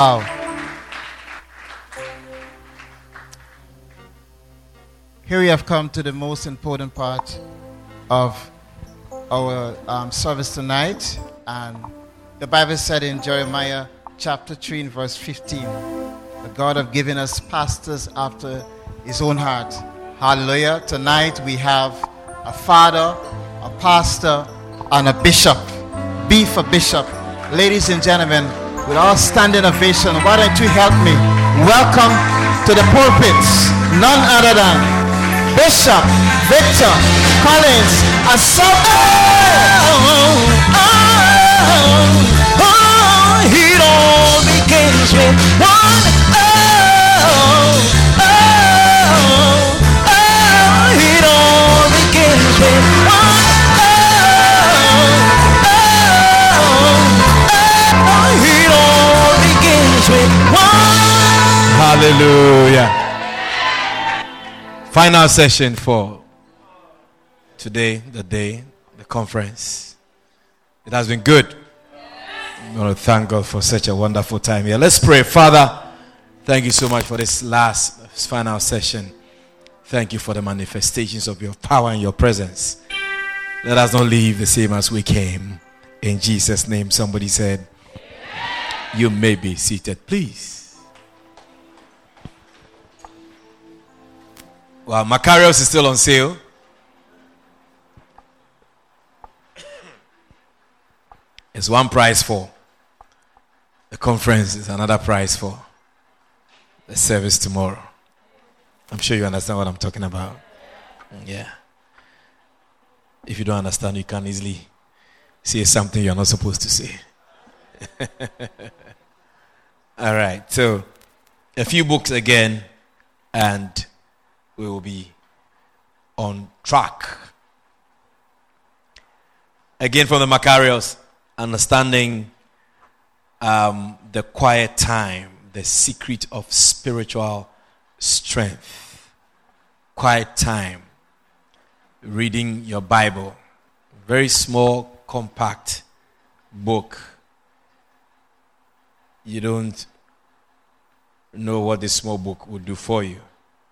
Wow. Here we have come to the most important part of our service tonight. And the Bible said in Jeremiah chapter 3 and verse 15, the God of giving us pastors after his own heart. Hallelujah. Tonight we have a father, a pastor, and a bishop. B for bishop. Ladies and gentlemen, with all standing ovation, why don't you help me welcome to the pulpits none other than Bishop Victor Collins It all begins with one. It all begins with one. It all begins with one. Hallelujah. Final session for today, the conference. It has been good. I want to thank God for such a wonderful time here. Let's pray. Father, thank you so much for this final session. Thank you for the manifestations of your power and your presence. Let us not leave the same as we came. In Jesus' name, somebody said, you may be seated, please. Well, Macarius is still on sale. It's one price for the conference, is another price for the service tomorrow. I'm sure you understand what I'm talking about. Yeah. If you don't understand, you can easily say something you're not supposed to say. All right. So, a few books again, and we will be on track. Again from the Macarius, understanding the quiet time, the secret of spiritual strength. Quiet time. Reading your Bible. Very small, compact book. You don't know what this small book will do for you.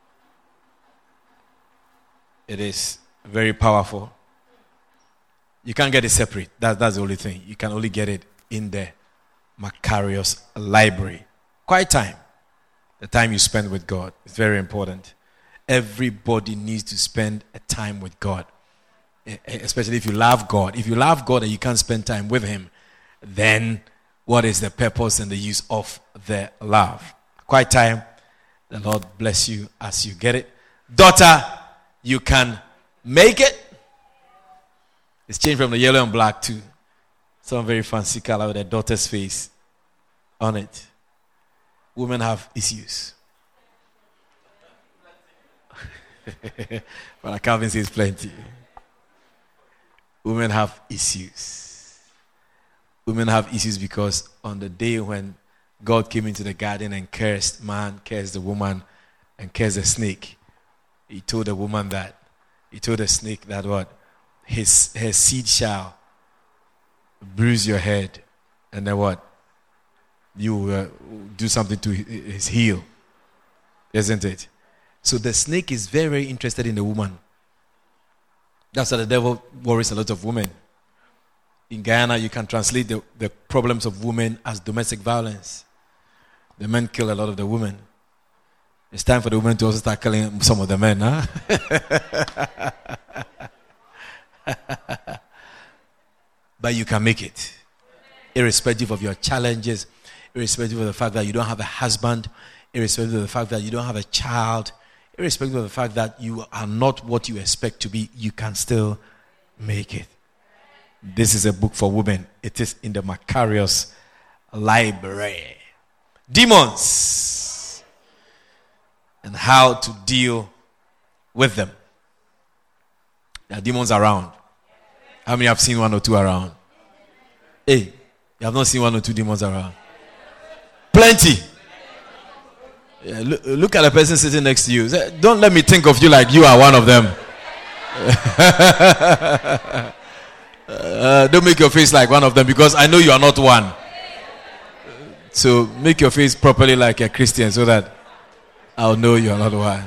It is very powerful. You can't get it separate. That's the only thing. You can only get it in the Macarius library. Quiet time. The time you spend with God is very important. Everybody needs to spend a time with God. Especially if you love God. If you love God and you can't spend time with Him, then what is the purpose and the use of the love? Quiet time. The Lord bless you as you get it. Daughter, you can make it. It's changed from the yellow and black to some very fancy color with a daughter's face on it. Women have issues. But Calvin says plenty. Women have issues. Women have issues because on the day when God came into the garden and cursed man, cursed the woman, and cursed the snake, He told the woman that, he told the snake that what? Her seed shall bruise your head, and then what? You will do something to his heel. Isn't it? So the snake is very, very interested in the woman. That's why the devil worries a lot of women. In Guyana, you can translate the problems of women as domestic violence. The men kill a lot of the women. It's time for the women to also start killing some of the men, huh? But you can make it. Irrespective of your challenges, irrespective of the fact that you don't have a husband, irrespective of the fact that you don't have a child, irrespective of the fact that you are not what you expect to be, you can still make it. This is a book for women. It is in the Macarius library. Demons and how to deal with them. There are demons around. How many have seen one or two around? Hey, you have not seen one or two demons around? Plenty. Yeah, look at the person sitting next to you. Say, don't let me think of you like you are one of them. Don't make your face like one of them, because I know you are not one. So make your face properly like a Christian so that I'll know you're not one.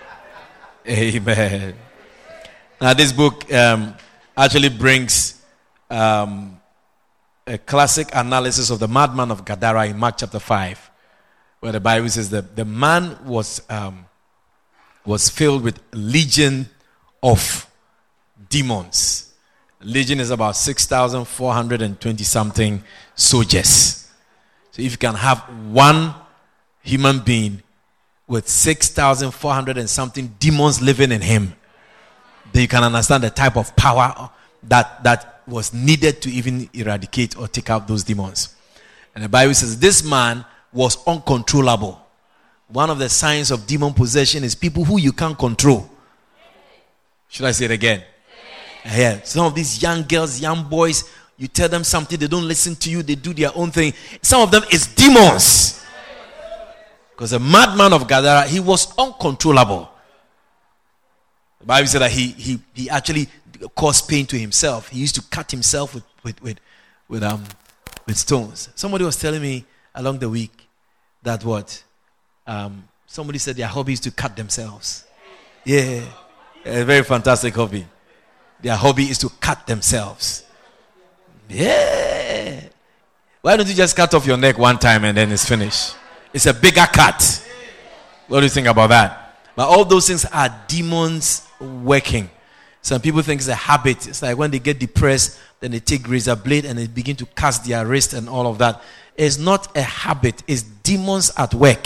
Amen. Now this book actually brings a classic analysis of the madman of Gadara in Mark chapter 5, where the Bible says that the man was filled with legion of demons. Legion is about 6,420 something soldiers. So if you can have one human being with 6,400 and something demons living in him, then you can understand the type of power that was needed to even eradicate or take out those demons. And the Bible says this man was uncontrollable. One of the signs of demon possession is people who you can't control. Should I say it again? Yeah. Some of these young girls, young boys, you tell them something, they don't listen to you, they do their own thing. Some of them is demons. Because the madman of Gadara, he was uncontrollable. The Bible said that he actually caused pain to himself. He used to cut himself with stones. Somebody was telling me along the week that somebody said their hobby is to cut themselves. Yeah, a very fantastic hobby. Their hobby is to cut themselves. Yeah. Why don't you just cut off your neck one time and then it's finished? It's a bigger cut. What do you think about that? But all those things are demons working. Some people think it's a habit. It's like when they get depressed, then they take razor blade and they begin to cast their wrist and all of that. It's not a habit. It's demons at work.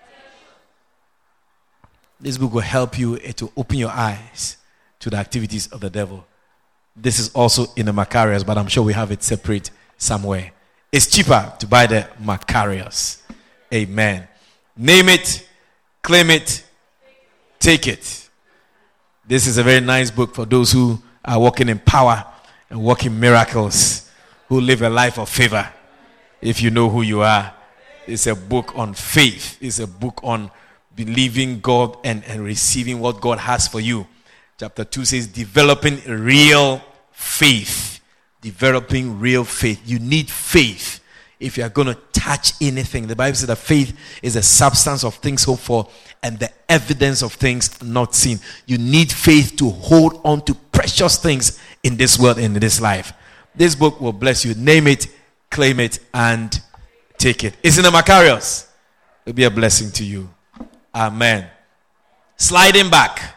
This book will help you to open your eyes to the activities of the devil. This is also in the Macarius, but I'm sure we have it separate somewhere. It's cheaper to buy the Macarius. Amen. Name it, claim it, take it. This is a very nice book for those who are walking in power and walking miracles, who live a life of favor. If you know who you are, it's a book on faith. It's a book on believing God and receiving what God has for you. Chapter 2 says developing real faith. Developing real faith. You need faith if you are going to touch anything. The Bible says that faith is a substance of things hoped for and the evidence of things not seen. You need faith to hold on to precious things in this world and in this life. This book will bless you. Name it, claim it, and take it. It's in the Macarius. It'll be a blessing to you. Amen. Sliding back.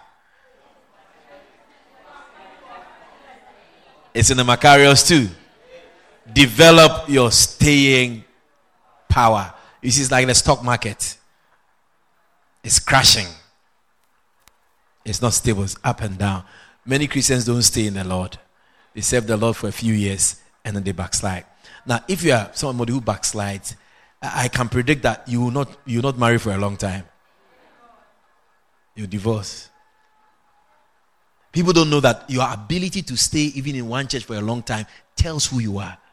It's in the Macarius too. Develop your staying power. You see, it's like the stock market. It's crashing. It's not stable. It's up and down. Many Christians don't stay in the Lord. They serve the Lord for a few years and then they backslide. Now, if you are somebody who backslides, I can predict that you will not marry for a long time. You'll divorce. People don't know that your ability to stay even in one church for a long time tells who you are.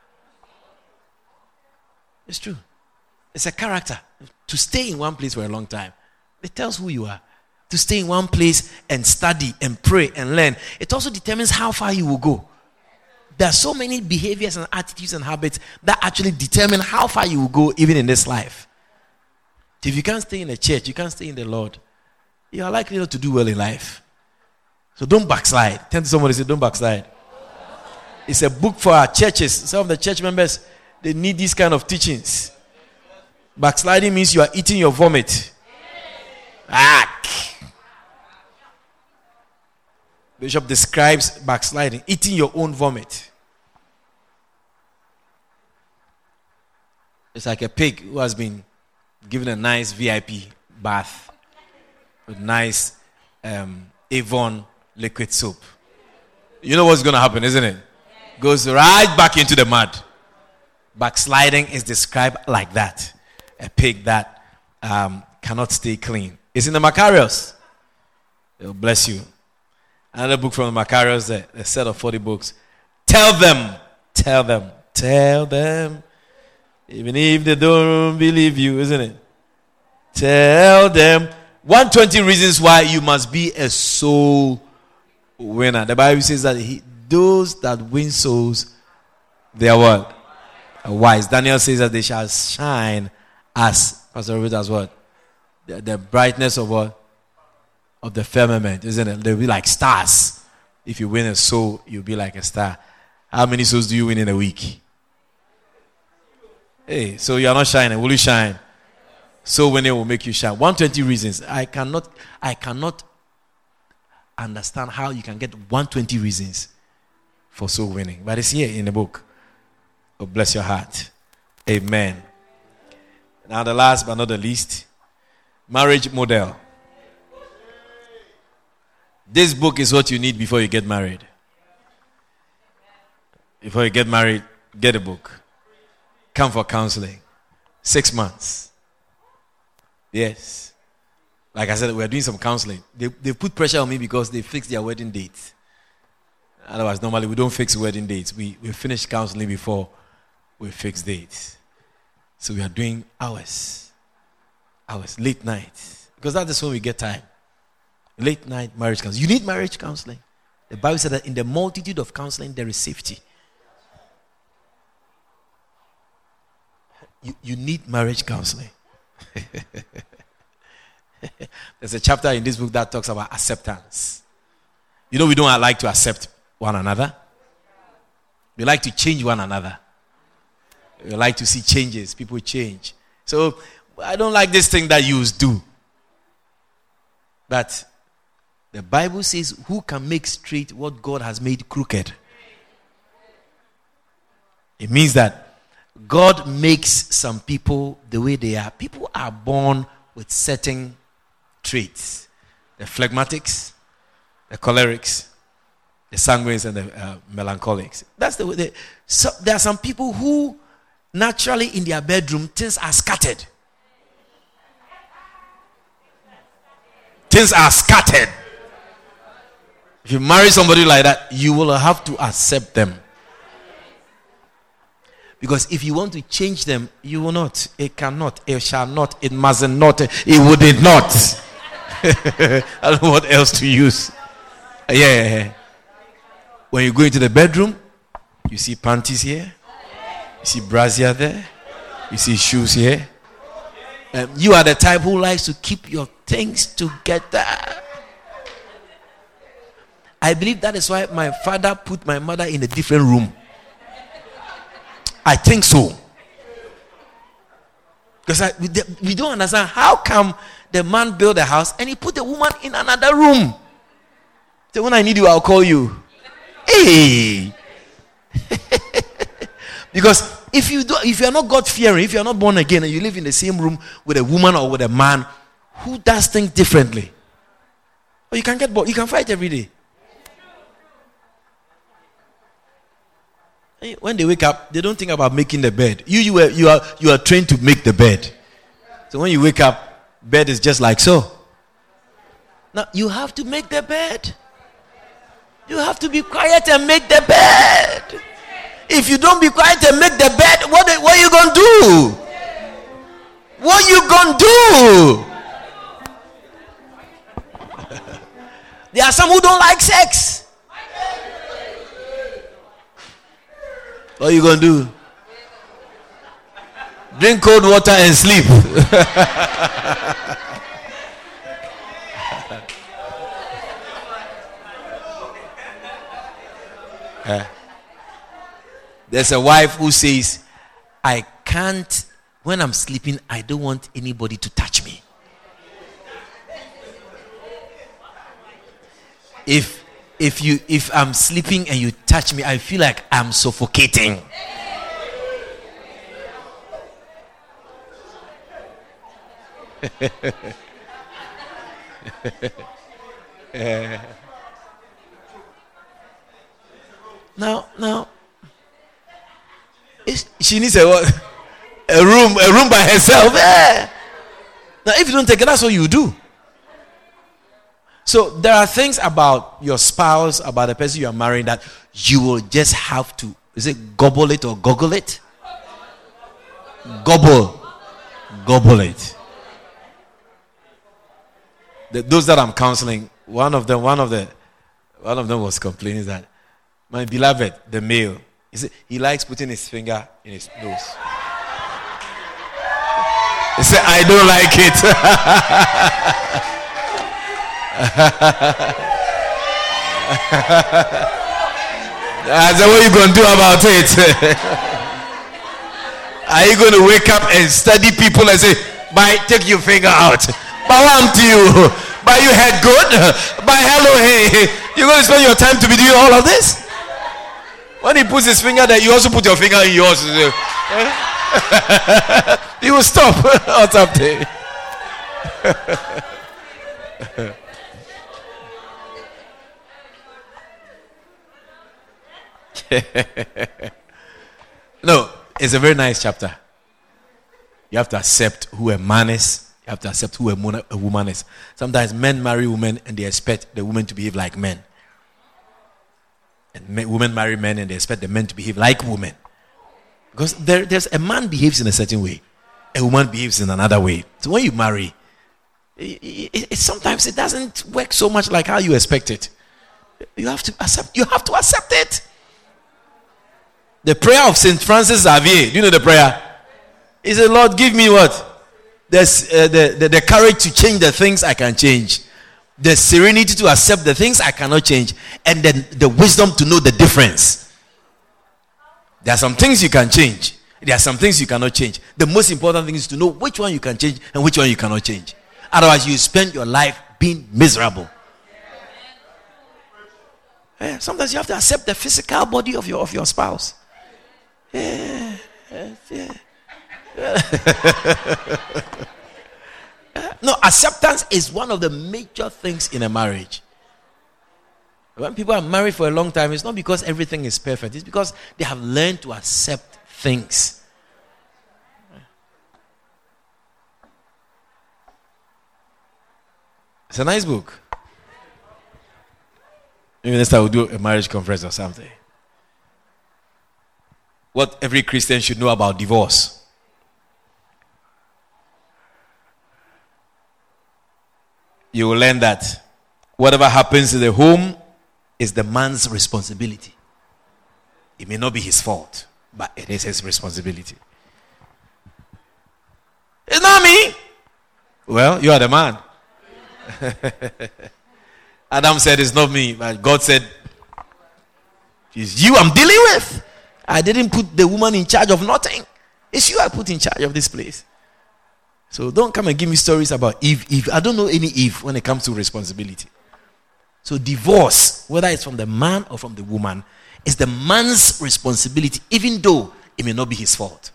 It's true. It's a character. To stay in one place for a long time, it tells who you are. To stay in one place and study and pray and learn, it also determines how far you will go. There are so many behaviors and attitudes and habits that actually determine how far you will go even in this life. If you can't stay in a church, you can't stay in the Lord, you are likely not to do well in life. So don't backslide. Tell somebody, say, don't backslide. It's a book for our churches. Some of the church members, they need these kind of teachings. Backsliding means you are eating your vomit. Bishop describes backsliding, eating your own vomit. It's like a pig who has been given a nice VIP bath with nice Avon liquid soap. You know what's going to happen, isn't it? Goes right back into the mud. Backsliding is described like that. A pig that cannot stay clean. It's in the Macarius. It will bless you. Another book from the Macarius, a set of 40 books. Tell them. Even if they don't believe you, isn't it? Tell them. 120 reasons why you must be a soul winner. The Bible says that those that win souls, they are what? Wise. Daniel says that they shall shine as Pastor Robert as what? The brightness of what? Of the firmament, isn't it? They'll be like stars. If you win a soul, you'll be like a star. How many souls do you win in a week? Hey, so you are not shining. Will you shine? Soul winning will make you shine. 120 reasons. I cannot understand how you can get 120 reasons for soul winning. But it's here in the book. Oh, bless your heart. Amen. Now the last but not the least, marriage model. This book is what you need before you get married. Before you get married, get a book. Come for counseling. 6 months. Yes. Like I said, we're doing some counseling. They put pressure on me because they fixed their wedding date. Otherwise, normally we don't fix wedding dates. We finish counseling before we fix dates. So we are doing hours, late nights. Because that is when we get time. Late night marriage counseling. You need marriage counseling. The Bible said that in the multitude of counseling, there is safety. You need marriage counseling. There's a chapter in this book that talks about acceptance. You know, we don't like to accept one another. We like to change one another. We like to see changes. People change. So, I don't like this thing that you do. But the Bible says, who can make straight what God has made crooked? It means that God makes some people the way they are. People are born with certain traits. The phlegmatics, the cholerics, the sanguines, and the melancholics. That's the way there are some people who naturally in their bedroom, things are scattered. Things are scattered. If you marry somebody like that, you will have to accept them. Because if you want to change them, you will not. It cannot. It shall not. It must not. It would not. I don't know what else to use. Yeah. When you go into the bedroom, you see panties here. You see brassiere there. You see shoes here. You are the type who likes to keep your things together. I believe that is why my father put my mother in a different room. I think so. Because we don't understand how come the man built a house and he put the woman in another room. So when I need you, I'll call you. Hey. Because if you are not God fearing, if you are not born again, and you live in the same room with a woman or with a man who does things differently, or you can get bored. You can fight every day. When they wake up, they don't think about making the bed. You are trained to make the bed. So when you wake up, bed is just like so. Now you have to make the bed. You have to be quiet and make the bed. If you don't be quiet and make the bed, what are you gonna do? What you gonna do? There are some who don't like sex. What are you going to do? Drink cold water and sleep. There's a wife who says, I can't, when I'm sleeping, I don't want anybody to touch me. If I'm sleeping and you touch me, I feel like I'm suffocating. Now, she needs a room by herself. Now, if you don't take it, that's what you do. So there are things about your spouse, about the person you are marrying, that you will just have to, is it gobble it or goggle it? Gobble it. Those that I'm counseling, one of them was complaining that my beloved, the male, he likes putting his finger in his nose. He said, I don't like it. I said, what are you going to do about it? Are you going to wake up and study people and say, "Bye, take your finger out"? But what to you? By you head good? By hello, hey. You're going to spend your time to be doing all of this? When he puts his finger there, you also put your finger in yours. You will stop. What's up there? No, it's a very nice chapter. You have to accept who a man is. You have to accept who a woman is. Sometimes men marry women and they expect the women to behave like men. And women marry men and they expect the men to behave like women. Because there's a man behaves in a certain way. A woman behaves in another way. So when you marry, sometimes it doesn't work so much like how you expect it. You have to accept it. The prayer of St. Francis Xavier. Do you know the prayer? He said, Lord, give me what? The courage to change the things I can change. The serenity to accept the things I cannot change. And then the wisdom to know the difference. There are some things you can change. There are some things you cannot change. The most important thing is to know which one you can change and which one you cannot change. Otherwise, you spend your life being miserable. Yeah, sometimes you have to accept the physical body of your spouse. Yeah. No, acceptance is one of the major things in a marriage. When people are married for a long time, it's not because everything is perfect. It's because they have learned to accept things. It's a nice book. Maybe next time we'll do a marriage conference or something. What every Christian should know about divorce. You will learn that whatever happens in the home is the man's responsibility. It may not be his fault, but it is his responsibility. It's not me. Well, you are the man. Adam said, it's not me. But God said, it's you I'm dealing with. I didn't put the woman in charge of nothing. It's you I put in charge of this place. So don't come and give me stories about Eve. I don't know any Eve when it comes to responsibility. So divorce, whether it's from the man or from the woman, is the man's responsibility, even though it may not be his fault.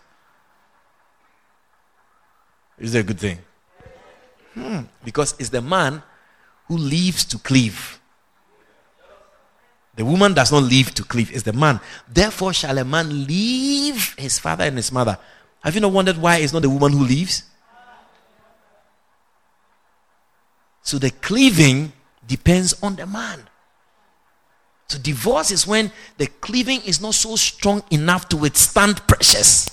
Is that a good thing? Because it's the man who lives to cleave. The woman does not live to cleave. It's the man. Therefore shall a man leave his father and his mother. Have you not wondered why it's not the woman who leaves? So the cleaving depends on the man. So divorce is when the cleaving is not so strong enough to withstand pressures.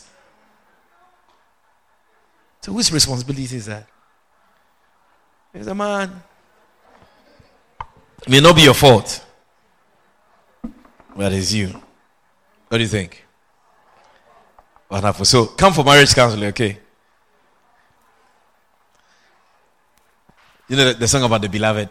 So whose responsibility is that? It's the man. It may not be your fault, but it's you. What do you think? Wonderful. So come for marriage counseling, okay? You know the song about the beloved?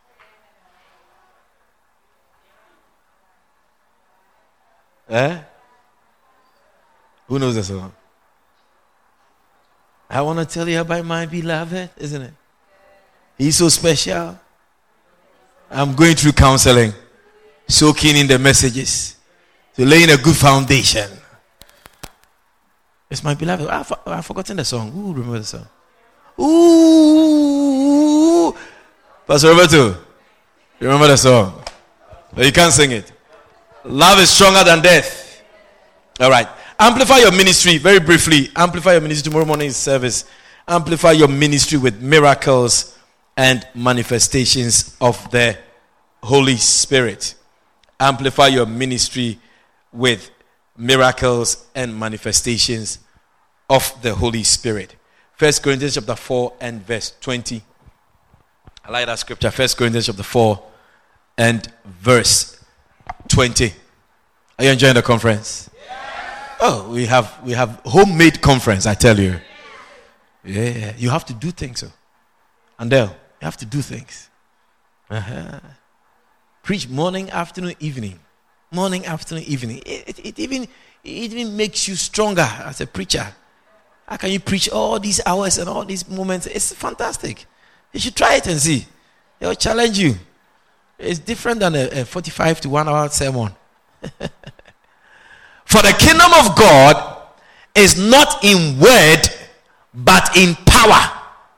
Who knows the song? I want to tell you about my beloved, isn't it? He's so special. I'm going through counseling, soaking in the messages, to laying a good foundation. It's my beloved. I've forgotten the song. Who remember the song? Ooh, Pastor Roberto, you remember the song? But you can't sing it. Love is stronger than death. All right. Amplify your ministry very briefly. Amplify your ministry tomorrow morning's service. Amplify your ministry with miracles and manifestations of the Holy Spirit. Amplify your ministry with miracles and manifestations of the Holy Spirit. 1 Corinthians chapter 4 and verse 20. I like that scripture. 1 Corinthians chapter 4 and verse 20. Are you enjoying the conference? Oh, we have homemade conference, I tell you. Yeah, you have to do things. So. And then you have to do things. Preach morning, afternoon, evening. Morning, afternoon, evening. It even makes you stronger as a preacher. How can you preach all these hours and all these moments? It's fantastic. You should try it and see. It will challenge you. It's different than a 45 to 1 hour sermon. For the kingdom of God is not in word, but in power.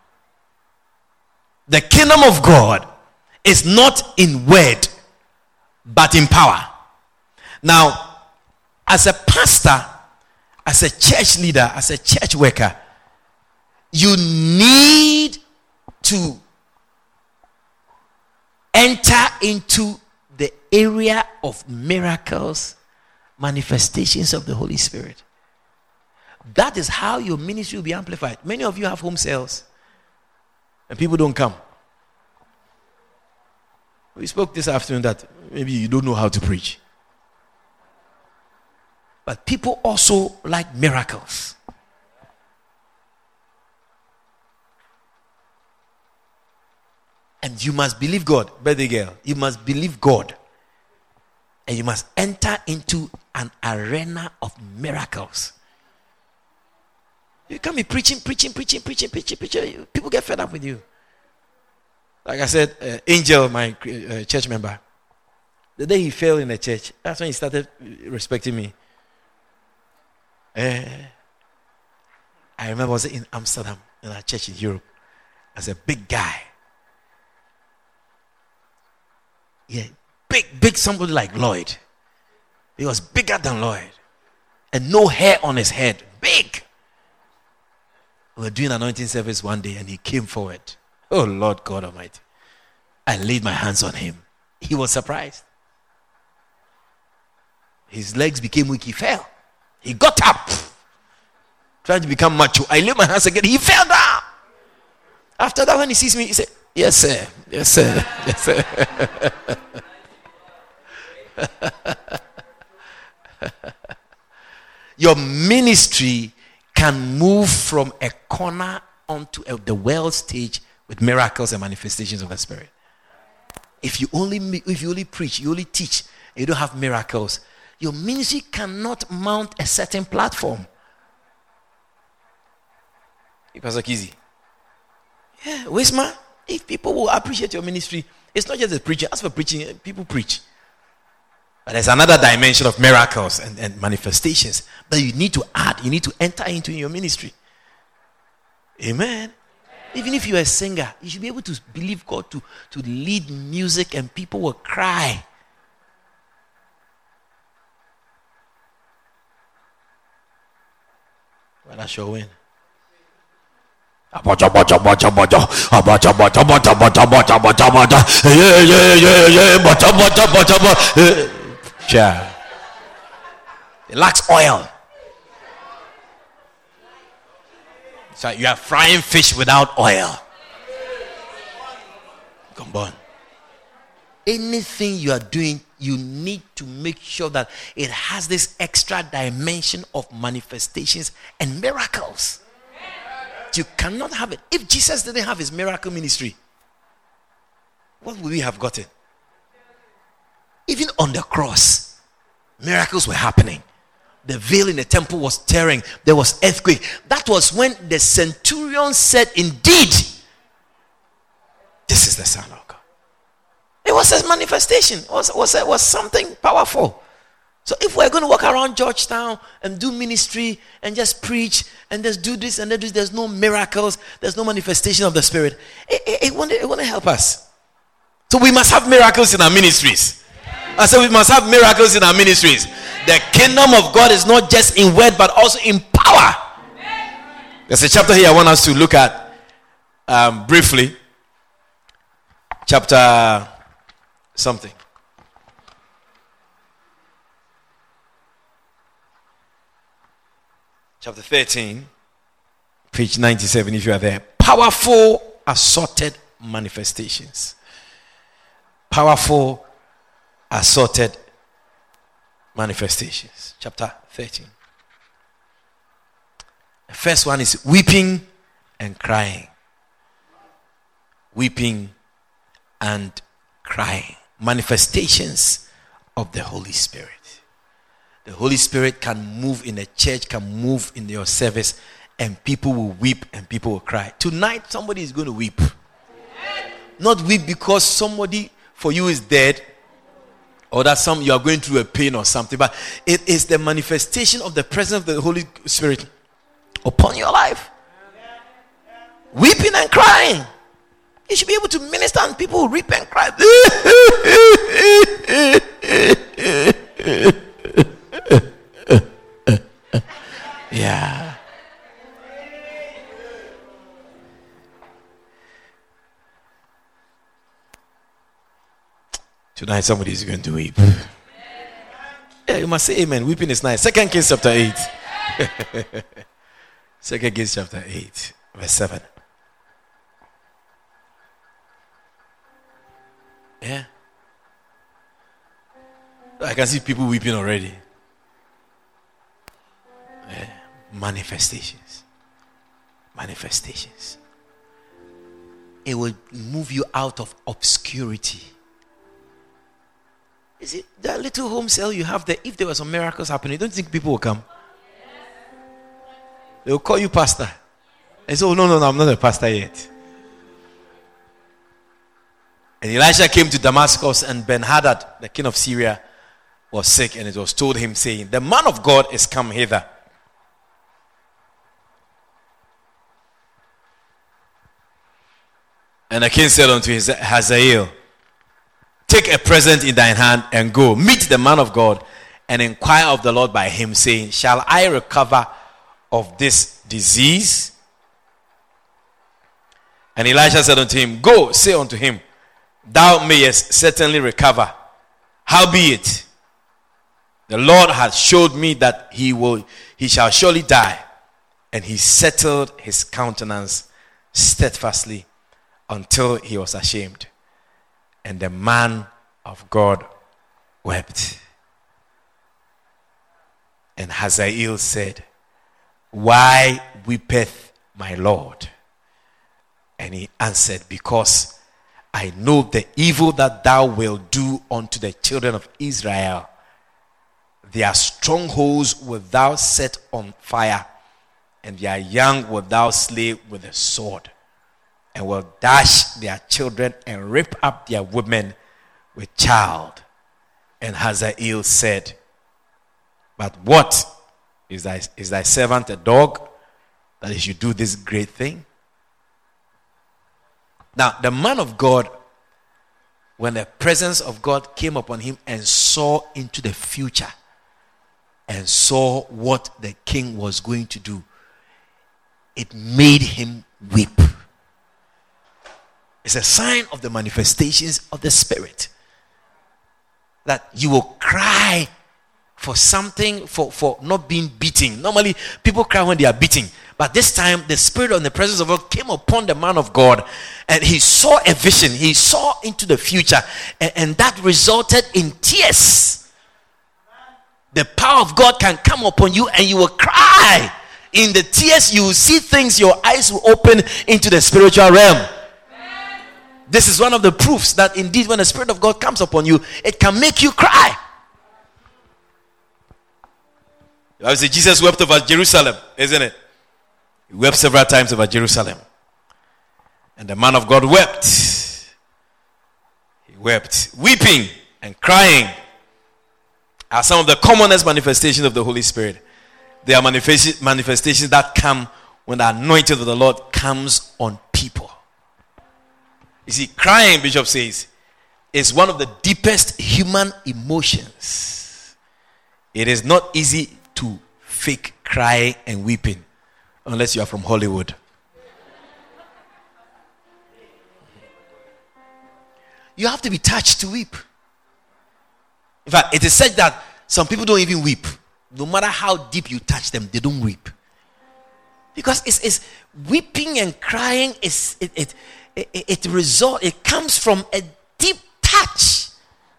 The kingdom of God is not in word, but in power. Now, as a pastor, as a church leader, as a church worker, you need to enter into the area of miracles, manifestations of the Holy Spirit. That is how your ministry will be amplified. Many of you have home cells and people don't come. We spoke this afternoon that maybe you don't know how to preach. But people also like miracles. And you must believe God, birthday girl. You must believe God. And you must enter into an arena of miracles. You can't be preaching. People get fed up with you. Like I said, Angel, my church member, the day he fell in the church, that's when he started respecting me. I remember I was in Amsterdam, in our church in Europe, as a big guy. Yeah, big somebody like Lloyd. He was bigger than Lloyd. And no hair on his head. Big. We were doing an anointing service one day and he came forward. Oh Lord God Almighty. I laid my hands on him. He was surprised. His legs became weak. He fell. He got up. Trying to become macho. I laid my hands again. He fell down. After that, when he sees me, he said, "Yes, sir. Yes, sir. Yes, sir." Your ministry can move from a corner onto the world stage with miracles and manifestations of the Spirit. If you only preach, you only teach, and you don't have miracles, your ministry cannot mount a certain platform. Pastor Kizzy. Yeah, Wisma, if people will appreciate your ministry, it's not just the preaching. As for preaching, people preach. But there's another dimension of miracles and manifestations that you need to add, you need to enter into your ministry. Amen. Even if you're a singer, you should be able to believe God to lead music and people will cry. Well, I shall win. It lacks oil. So you are frying fish without oil. Come on. Anything you are doing, you need to make sure that it has this extra dimension of manifestations and miracles. You cannot have it. If Jesus didn't have his miracle ministry, what would we have gotten? Even on the cross, miracles were happening. The veil in the temple was tearing. There was earthquake. That was when the centurion said, "Indeed, this is the Son of God." It was a manifestation. It was something powerful. So if we're going to walk around Georgetown and do ministry and just preach and just do this and that, there's no miracles, there's no manifestation of the Spirit, it won't help us. So we must have miracles in our ministries. I said we must have miracles in our ministries. The kingdom of God is not just in word but also in power. There's a chapter here I want us to look at briefly. Chapter something. Chapter 13, page 97, if you are there. Powerful assorted manifestations. Powerful assorted manifestations. Chapter 13. The first one is weeping and crying. Weeping and crying. Manifestations of the Holy Spirit. The Holy Spirit can move in a church, can move in your service, and people will weep and people will cry. Tonight, somebody is going to weep. Not weep because somebody for you is dead, or that you are going through a pain or something, but it is the manifestation of the presence of the Holy Spirit upon your life. Weeping and crying. You should be able to minister and people will weep and cry. Yeah. Tonight somebody is going to weep. Yeah, you must say amen. Weeping is nice. 2 Kings chapter 8. 2 Kings chapter 8, verse 7. Yeah. I can see people weeping already. Yeah. Manifestations. Manifestations. It will move you out of obscurity. Is it that little home cell you have there? If there were some miracles happening, don't you think people will come? They will call you pastor. And say, oh, no, I'm not a pastor yet. And Elisha came to Damascus, and Ben-Hadad, the king of Syria, was sick, and it was told him, saying, the man of God is come hither. And the king said unto Hazael, take a present in thine hand and go. Meet the man of God and inquire of the Lord by him, saying, shall I recover of this disease? And Elisha said unto him, go, say unto him, thou mayest certainly recover. Howbeit, the Lord hath showed me that he shall surely die. And he settled his countenance steadfastly until he was ashamed. And the man of God wept. And Hazael said, why weepeth my Lord? And he answered, because I know the evil that thou wilt do unto the children of Israel. Their strongholds wilt thou set on fire, and their young wilt thou slay with the sword, and will dash their children and rip up their women with child. And Hazael said, but what is thy servant a dog, that he should do this great thing? Now, the man of God, when the presence of God came upon him and saw into the future and saw what the king was going to do, it made him weep. It's a sign of the manifestations of the Spirit. That you will cry for something, for not being beaten. Normally, people cry when they are beaten. But this time, the Spirit and the presence of God came upon the man of God. And he saw a vision. He saw into the future. And that resulted in tears. The power of God can come upon you and you will cry. In the tears, you will see things. Your eyes will open into the spiritual realm. This is one of the proofs that indeed when the Spirit of God comes upon you, it can make you cry. The Bible says Jesus wept over Jerusalem, isn't it? He wept several times over Jerusalem. And the man of God wept. He wept. Weeping and crying are some of the commonest manifestations of the Holy Spirit. They are manifestations that come when the anointing of the Lord comes on people. You see, crying, Bishop says, is one of the deepest human emotions. It is not easy to fake crying and weeping unless you are from Hollywood. You have to be touched to weep. In fact, it is said that some people don't even weep. No matter how deep you touch them, they don't weep. Because it's weeping and crying it comes from a deep touch.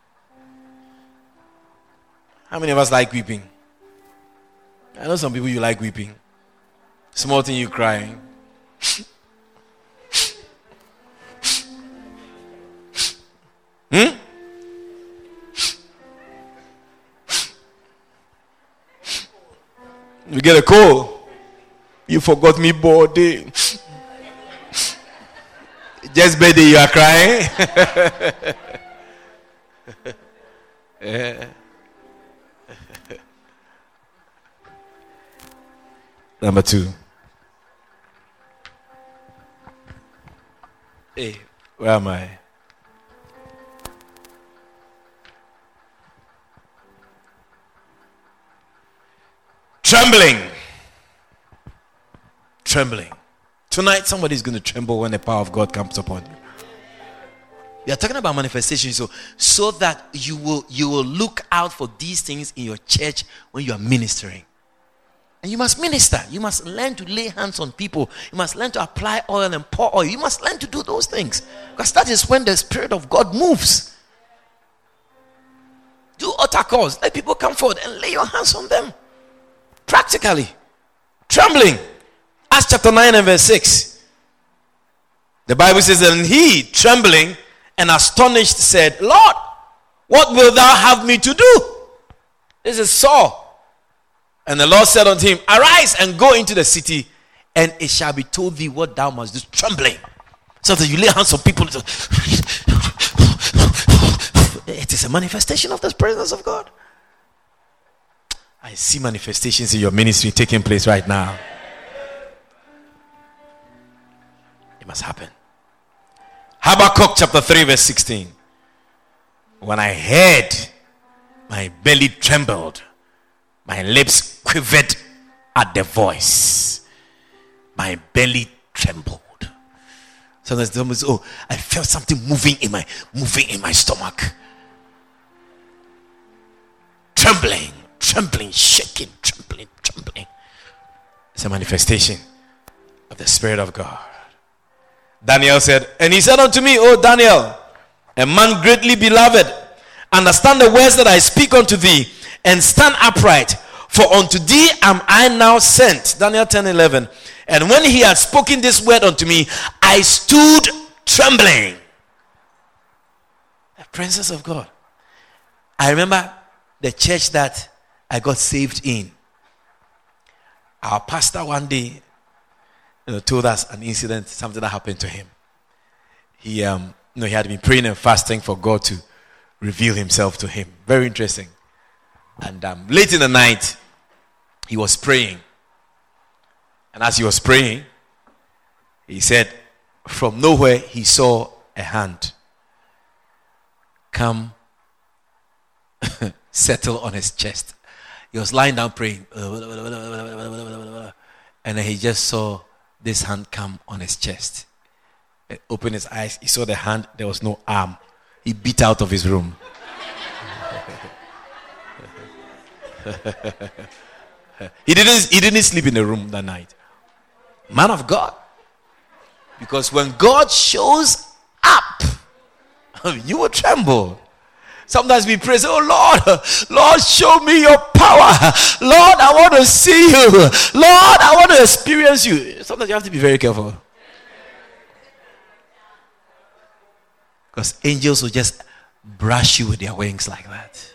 How many of us like weeping? I know some people you like weeping. Small thing you crying. You get a call. You forgot me body. Just birthday, you are crying. Yeah. Number 2. Hey, where am I? Trembling. Trembling. Tonight, somebody is going to tremble when the power of God comes upon you. We are talking about manifestation, so that you will look out for these things in your church when you are ministering. And you must minister. You must learn to lay hands on people. You must learn to apply oil and pour oil. You must learn to do those things, because that is when the Spirit of God moves. Do altar calls. Let people come forward and lay your hands on them. Practically. Trembling. Acts chapter 9 and verse 6. The Bible says, and he, trembling and astonished, said, Lord, what wilt thou have me to do? This is Saul. And the Lord said unto him, arise and go into the city, and it shall be told thee what thou must do. Trembling. So that you lay hands on people. It is a manifestation of the presence of God. I see manifestations in your ministry taking place right now. It must happen. Habakkuk chapter 3 verse 16. When I heard, my belly trembled, my lips quivered at the voice. My belly trembled. Sometimes, I felt something moving in my stomach. Trembling, shaking, trembling. It's a manifestation of the Spirit of God. Daniel said, and he said unto me, O Daniel, a man greatly beloved, understand the words that I speak unto thee, and stand upright, for unto thee am I now sent. Daniel 10:11. And when he had spoken this word unto me, I stood trembling. The presence of God. I remember the church that I got saved in. Our pastor one day, told us an incident, something that happened to him. He had been praying and fasting for God to reveal himself to him. Very interesting. And late in the night, he was praying. And as he was praying, he said, from nowhere, he saw a hand come settle on his chest. He was lying down praying. And then he just saw this hand come on his chest. He opened his eyes. He saw the hand. There was no arm. He beat out of his room. He didn't sleep in the room that night. Man of God. Because when God shows up, you will tremble. Sometimes we pray, oh Lord, show me your power. Lord, I want to see you. Lord, I want to experience you. Sometimes you have to be very careful. Because angels will just brush you with their wings like that.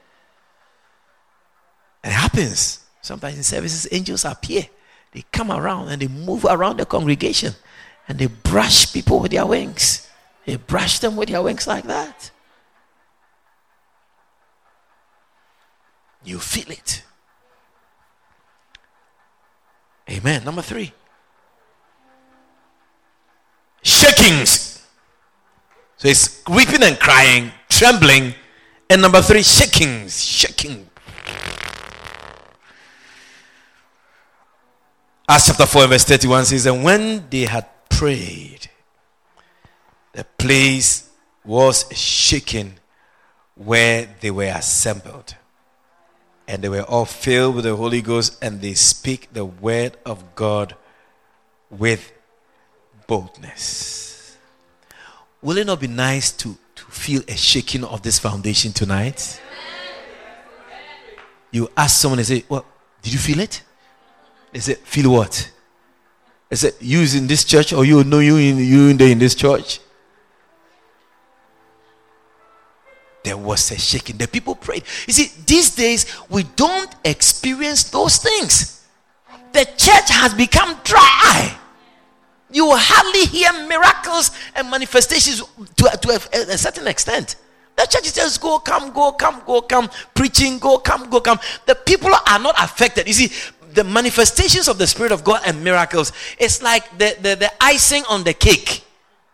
And it happens. Sometimes in services, angels appear. They come around and they move around the congregation. And they brush people with their wings. They brush them with their wings like that. You feel it. Amen. Number 3. Shakings. So it's weeping and crying, trembling. And number 3, shakings. Shaking. Acts chapter 4 verse 31 says, and when they had prayed, the place was shaken where they were assembled. And they were all filled with the Holy Ghost, and they speak the word of God with boldness. Will it not be nice to feel a shaking of this foundation tonight? You ask someone and say, well, did you feel it? They say, feel what? They say, you is in this church, or you know you in this church? There was a shaking. The people prayed. You see, these days we don't experience those things. the church has become dry. You will hardly hear miracles and manifestations to a certain extent. The church is just go, come, preaching, go, come. The people are not affected. You see, the manifestations of the Spirit of God and miracles, it's like the icing on the cake.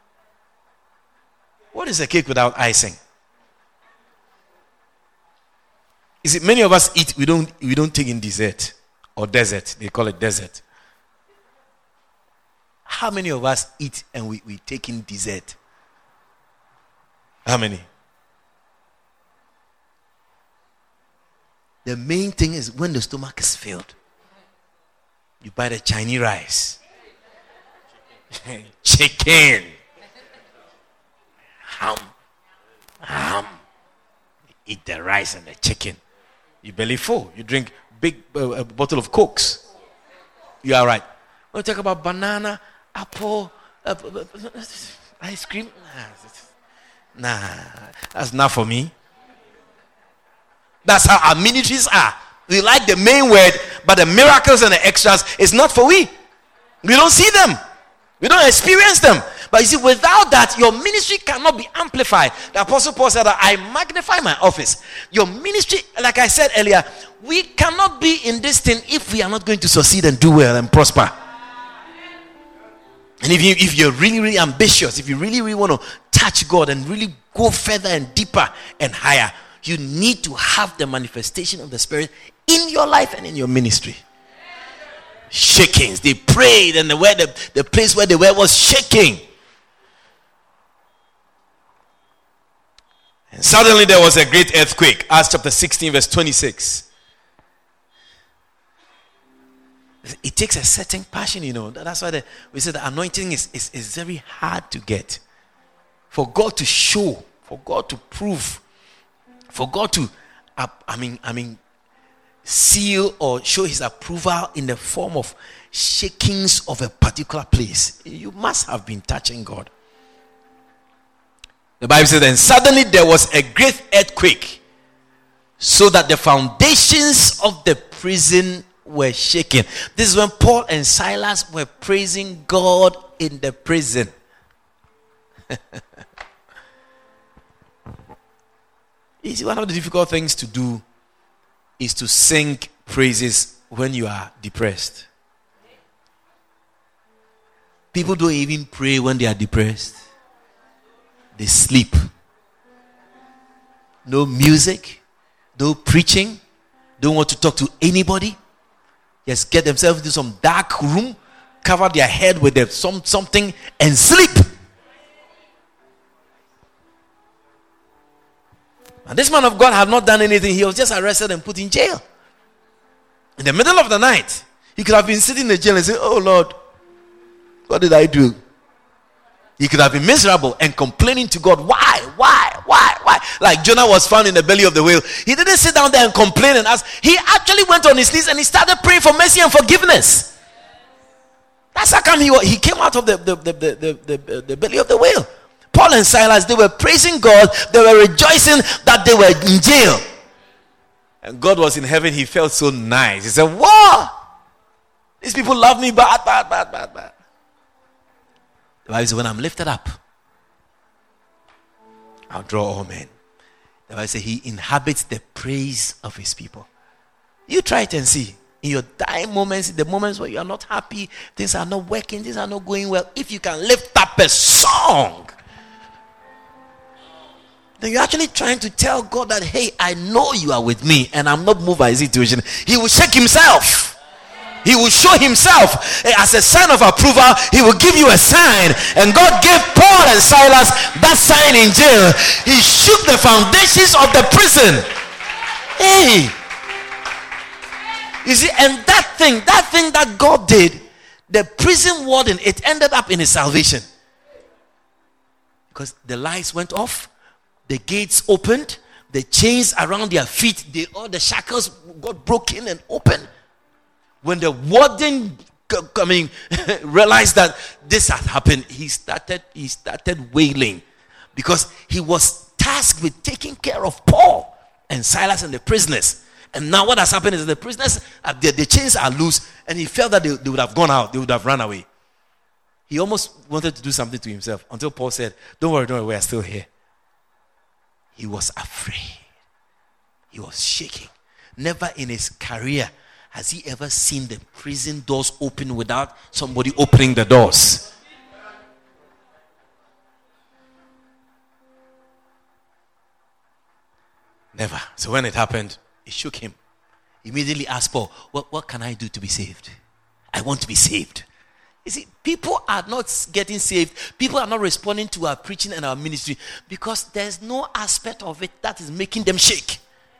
What is a cake without icing? You see, many of us eat, we don't take in dessert or dessert. They call it dessert. How many of us eat and we take in dessert? How many? The main thing is when the stomach is filled, you buy the Chinese rice, chicken, ham. You eat the rice and the chicken. You belly full. You drink big bottle of Cokes. You are right. When we talk about banana, apple, ice cream, nah, that's not for me. That's how our ministries are. We like the main word, but the miracles and the extras is not for we. We don't see them. We don't experience them. But you see, without that, your ministry cannot be amplified. The Apostle Paul said that I magnify my office. Your ministry, like I said earlier, we cannot be in this thing if we are not going to succeed and do well and prosper. And if you're really, really ambitious, if you really, really want to touch God and really go further and deeper and higher, you need to have the manifestation of the Spirit in your life and in your ministry. Shakings. They prayed, and the place where they were was shaking. And suddenly there was a great earthquake. Acts chapter 16, verse 26. It takes a certain passion, you know. That's why we say the anointing is very hard to get. For God to show, for God to prove, for God to, seal or show his approval in the form of shakings of a particular place. You must have been touching God. The Bible says, and suddenly there was a great earthquake, so that the foundations of the prison were shaken. This is when Paul and Silas were praising God in the prison. You see, one of the difficult things to do is to sing praises when you are depressed. People don't even pray when they are depressed. They sleep. No music, no preaching, don't want to talk to anybody. Just get themselves into some dark room, cover their head with something and sleep. And this man of God had not done anything. He was just arrested and put in jail. In the middle of the night, he could have been sitting in the jail and say, oh Lord, what did I do? He could have been miserable and complaining to God. Why? Like Jonah was found in the belly of the whale. He didn't sit down there and complain and ask. He actually went on his knees and he started praying for mercy and forgiveness. That's how come he came out of the belly of the whale. Paul and Silas, they were praising God. They were rejoicing that they were in jail. And God was in heaven. He felt so nice. He said, wow, these people love me bad. The Bible says, when I'm lifted up, I'll draw all men. The Bible says he inhabits the praise of his people. You try it and see. In your dying moments, in the moments where you are not happy, things are not working, things are not going well, if you can lift up a song, then you're actually trying to tell God that, hey, I know you are with me and I'm not moved by his situation. He will shake himself. He will show himself as a sign of approval. He will give you a sign. And God gave Paul and Silas that sign in jail. He shook the foundations of the prison. Hey. You see, and that thing that God did, the prison warden, it ended up in his salvation. Because the lights went off. The gates opened. The chains around their feet, all the shackles got broken and opened. When the warden realized that this had happened, he started wailing, because he was tasked with taking care of Paul and Silas and the prisoners. And now what has happened is the prisoners, the chains are loose, and he felt that they would have gone out, they would have run away. He almost wanted to do something to himself until Paul said, don't worry, we are still here. He was afraid. He was shaking. Never in his career has he ever seen the prison doors open without somebody opening the doors. Never. So when it happened, it shook him. He immediately asked Paul, what can I do to be saved? I want to be saved. You see, people are not getting saved. People are not responding to our preaching and our ministry because there's no aspect of it that is making them shake.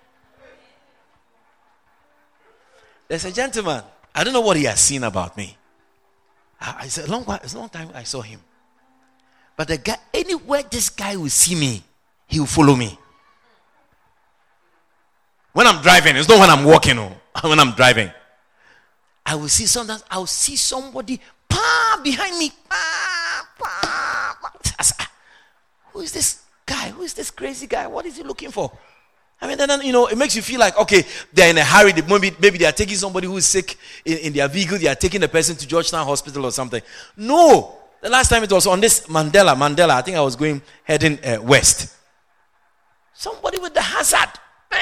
There's a gentleman. I don't know what he has seen about me. It's a long time I saw him. But the guy, anywhere this guy will see me, he will follow me. When I'm driving, it's not when I'm walking. When I'm driving, I will see sometimes. I will see somebody behind me. Who is this guy? Who is this crazy guy? What is he looking for? I mean, then it makes you feel like, okay, they're in a hurry. Maybe they are taking somebody who is sick in their vehicle. They are taking the person to Georgetown Hospital or something. No, the last time it was on this Mandela. I think I was heading west. Somebody with the hazard.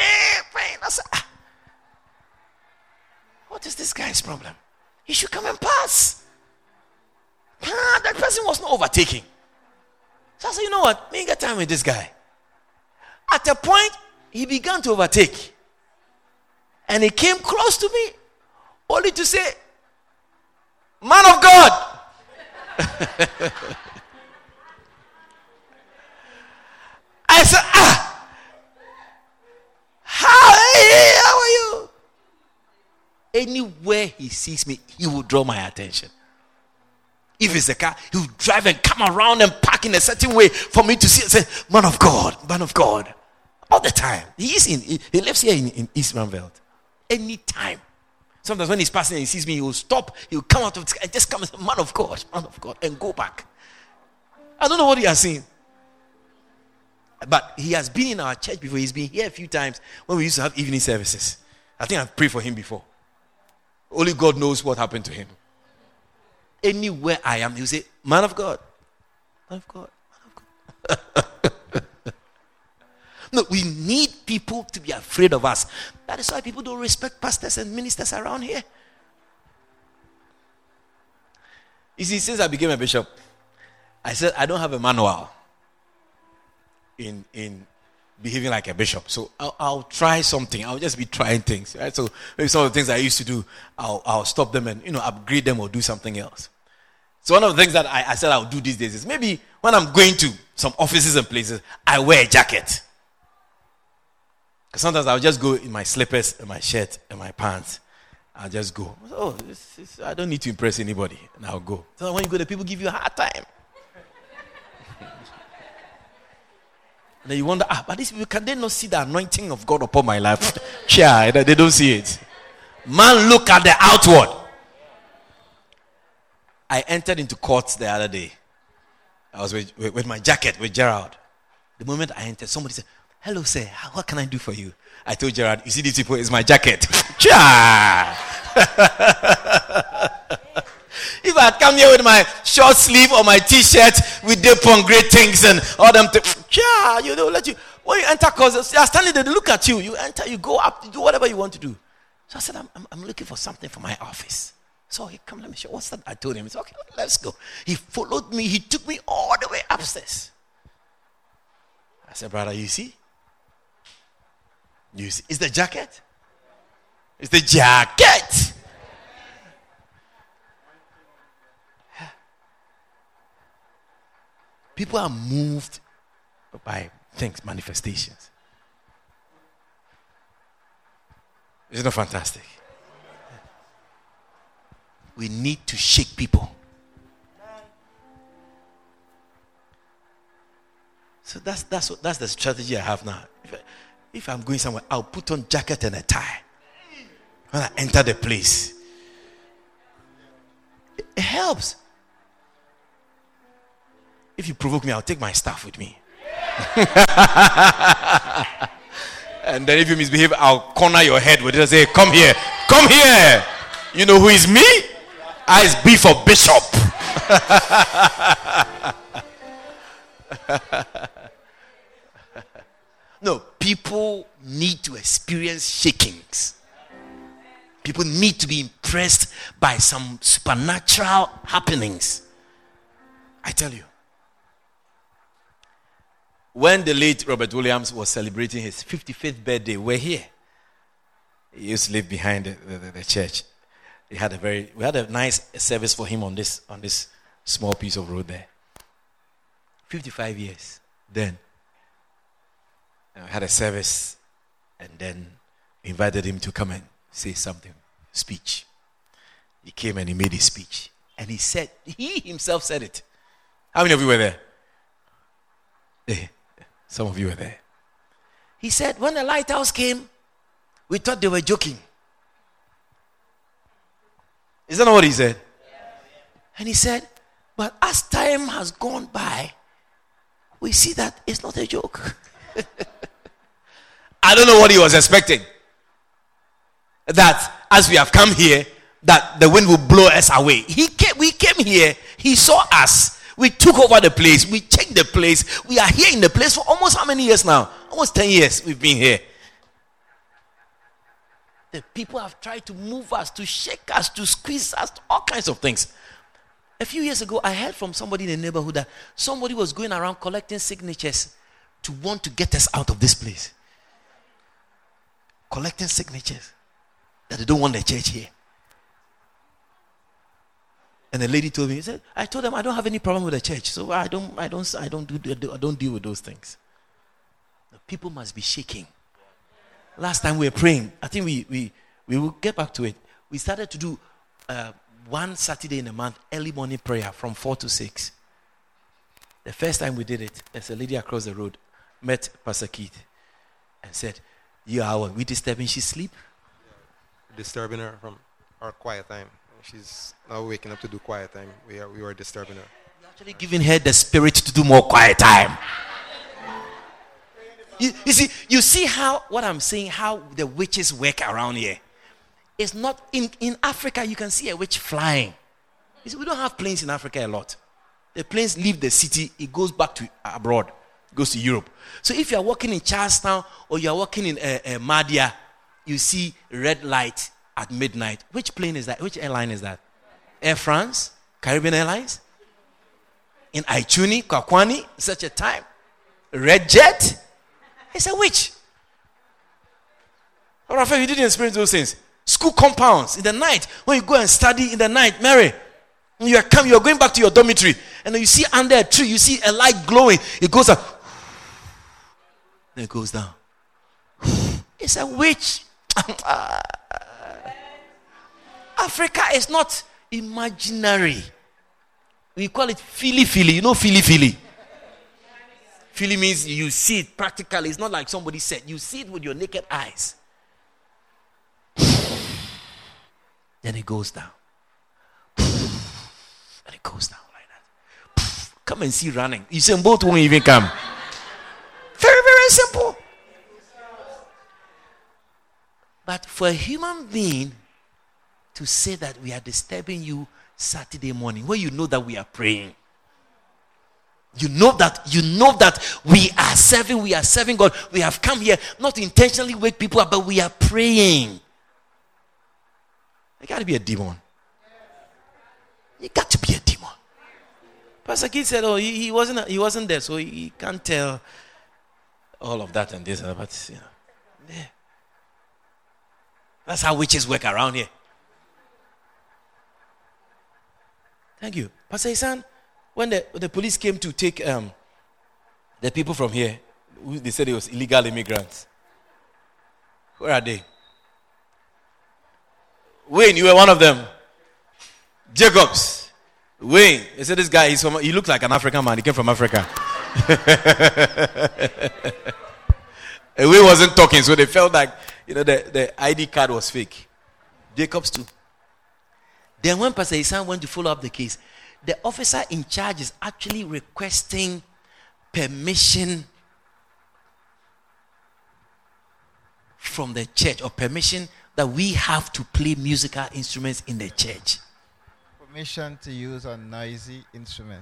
What is this guy's problem? He should come and pass. That person was not overtaking. So I said, you know what? Me get time with this guy. At a point, he began to overtake. And he came close to me, only to say, man of God. I said, how are you? Anywhere he sees me, he will draw my attention. If it's a car, he will drive and come around and park in a certain way for me to see and say, man of God. All the time. He lives here in East Manveld. Anytime. Sometimes when he's passing and he sees me, he will stop, he will come out of the sky and just come and say, man of God, and go back. I don't know what he has seen. But he has been in our church before. He's been here a few times when we used to have evening services. I think I've prayed for him before. Only God knows what happened to him. Anywhere I am, he'll say, man of God. No, we need people to be afraid of us. That is why people don't respect pastors and ministers around here. You see, since I became a bishop, I said I don't have a manual in behaving like a bishop. So I'll try something. I'll just be trying things. Right? So maybe some of the things I used to do, I'll stop them and upgrade them or do something else. So one of the things that I said I'll do these days is maybe when I'm going to some offices and places, I wear a jacket. Because sometimes I'll just go in my slippers and my shirt and my pants. I'll just go. I don't need to impress anybody. And I'll go. So when you go, the people give you a hard time. And then you wonder, but these people, can they not see the anointing of God upon my life? Yeah, they don't see it. Man, look at the outward. I entered into courts the other day. I was with my jacket, with Gerald. The moment I entered, somebody said, hello, sir, what can I do for you? I told Gerald, you see these people, it's my jacket. If I come here with my short sleeve or my t-shirt with deep on great things and all them things, let you. When you enter courts, they are standing there, they look at you. You enter, you go up, you do whatever you want to do. So I said, I'm looking for something for my office. So he come, let me show. What's that? I told him. He said, okay, let's go. He followed me. He took me all the way upstairs. I said, brother, you see? It's the jacket. It's the jacket. People are moved by things, manifestations. Isn't it fantastic? We need to shake people. So that's the strategy I have now. If I'm going somewhere, I'll put on jacket and a tie when I enter the place. It helps. If you provoke me, I'll take my staff with me. And then if you misbehave, I'll corner your head with it and say, come here. Come here. You know who is me? I is B for bishop. No, people need to experience shakings. People need to be impressed by some supernatural happenings. I tell you. When the late Robert Williams was celebrating his 55th birthday, we're here. He used to live behind the church. We had a nice service for him on this small piece of road there. 55 years. Then we had a service, and then invited him to come and say something, speech. He came and he made his speech, and he himself said it. How many of you were there? Some of you were there. He said, when the lighthouse came, we thought they were joking. Is that not what he said? And he said, but as time has gone by, we see that it's not a joke. I don't know what he was expecting. That as we have come here, that the wind will blow us away. We came here, he saw us. We took over the place. We checked the place. We are here in the place for almost how many years now? Almost 10 years we've been here. The people have tried to move us, to shake us, to squeeze us, all kinds of things. A few years ago, I heard from somebody in the neighborhood that somebody was going around collecting signatures to want to get us out of this place. Collecting signatures that they don't want the church here. And the lady told me, I told them I don't have any problem with the church, so I don't deal with those things. The people must be shaking. Last time we were praying, I think we will get back to it. We started to do one Saturday in a month, early morning prayer from 4 to 6. The first time we did it, there's a lady across the road met Pastor Keith and said, we disturbing she's sleep? Disturbing her from our quiet time. She's now waking up to do quiet time. We were disturbing her. You're actually giving her the spirit to do more quiet time. You see how what I'm saying, how the witches work around here. It's not in Africa. You can see a witch flying. You see, we don't have planes in Africa a lot. The planes leave the city, it goes back to abroad, it goes to Europe. So if you are walking in Charlestown or you are walking in Madia, you see red light at midnight. Which plane is that? Which airline is that? Air France? Caribbean Airlines? In Aichuni, Kwakwani, such a time. Red Jet? It's a witch. Or Raphael, you didn't experience those things. School compounds in the night. When you go and study in the night, Mary, you are going back to your dormitory, and then you see under a tree, you see a light glowing. It goes up. Then it goes down. It's a witch. Africa is not imaginary. We call it fili. You know fili. Fili means you see it practically. It's not like somebody said. You see it with your naked eyes. Then it goes down. And it goes down like that. Come and see running. You say both won't even come. Very, very simple. But for a human being to say that we are disturbing you Saturday morning, when you know that we are praying, you know that we are serving God. We have come here not to intentionally wake people up, but we are praying. You got to be a demon. You got to be a demon. Pastor Keith said, he wasn't there, so he can't tell all of that and this and that. But yeah. That's how witches work around here. Thank you. Pastor Isan, when the police came to take the people from here, they said it was illegal immigrants. Where are they? Wayne, you were one of them. Jacobs. Wayne, they said this guy, he looked like an African man. He came from Africa. And Wayne wasn't talking, so they felt like, the ID card was fake. Jacobs too. Then when Pastor Isan went to follow up the case, the officer in charge is actually requesting permission from the church or permission that we have to play musical instruments in the church. Permission to use a noisy instrument.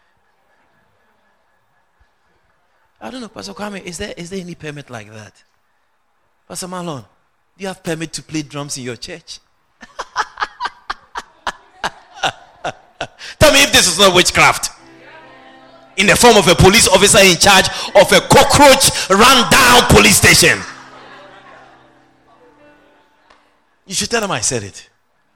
I don't know, Pastor Kwame, is there any permit like that? Pastor Marlon, do you have permit to play drums in your church? Tell me if this is not witchcraft. In the form of a police officer in charge of a cockroach run down police station. You should tell them I said it.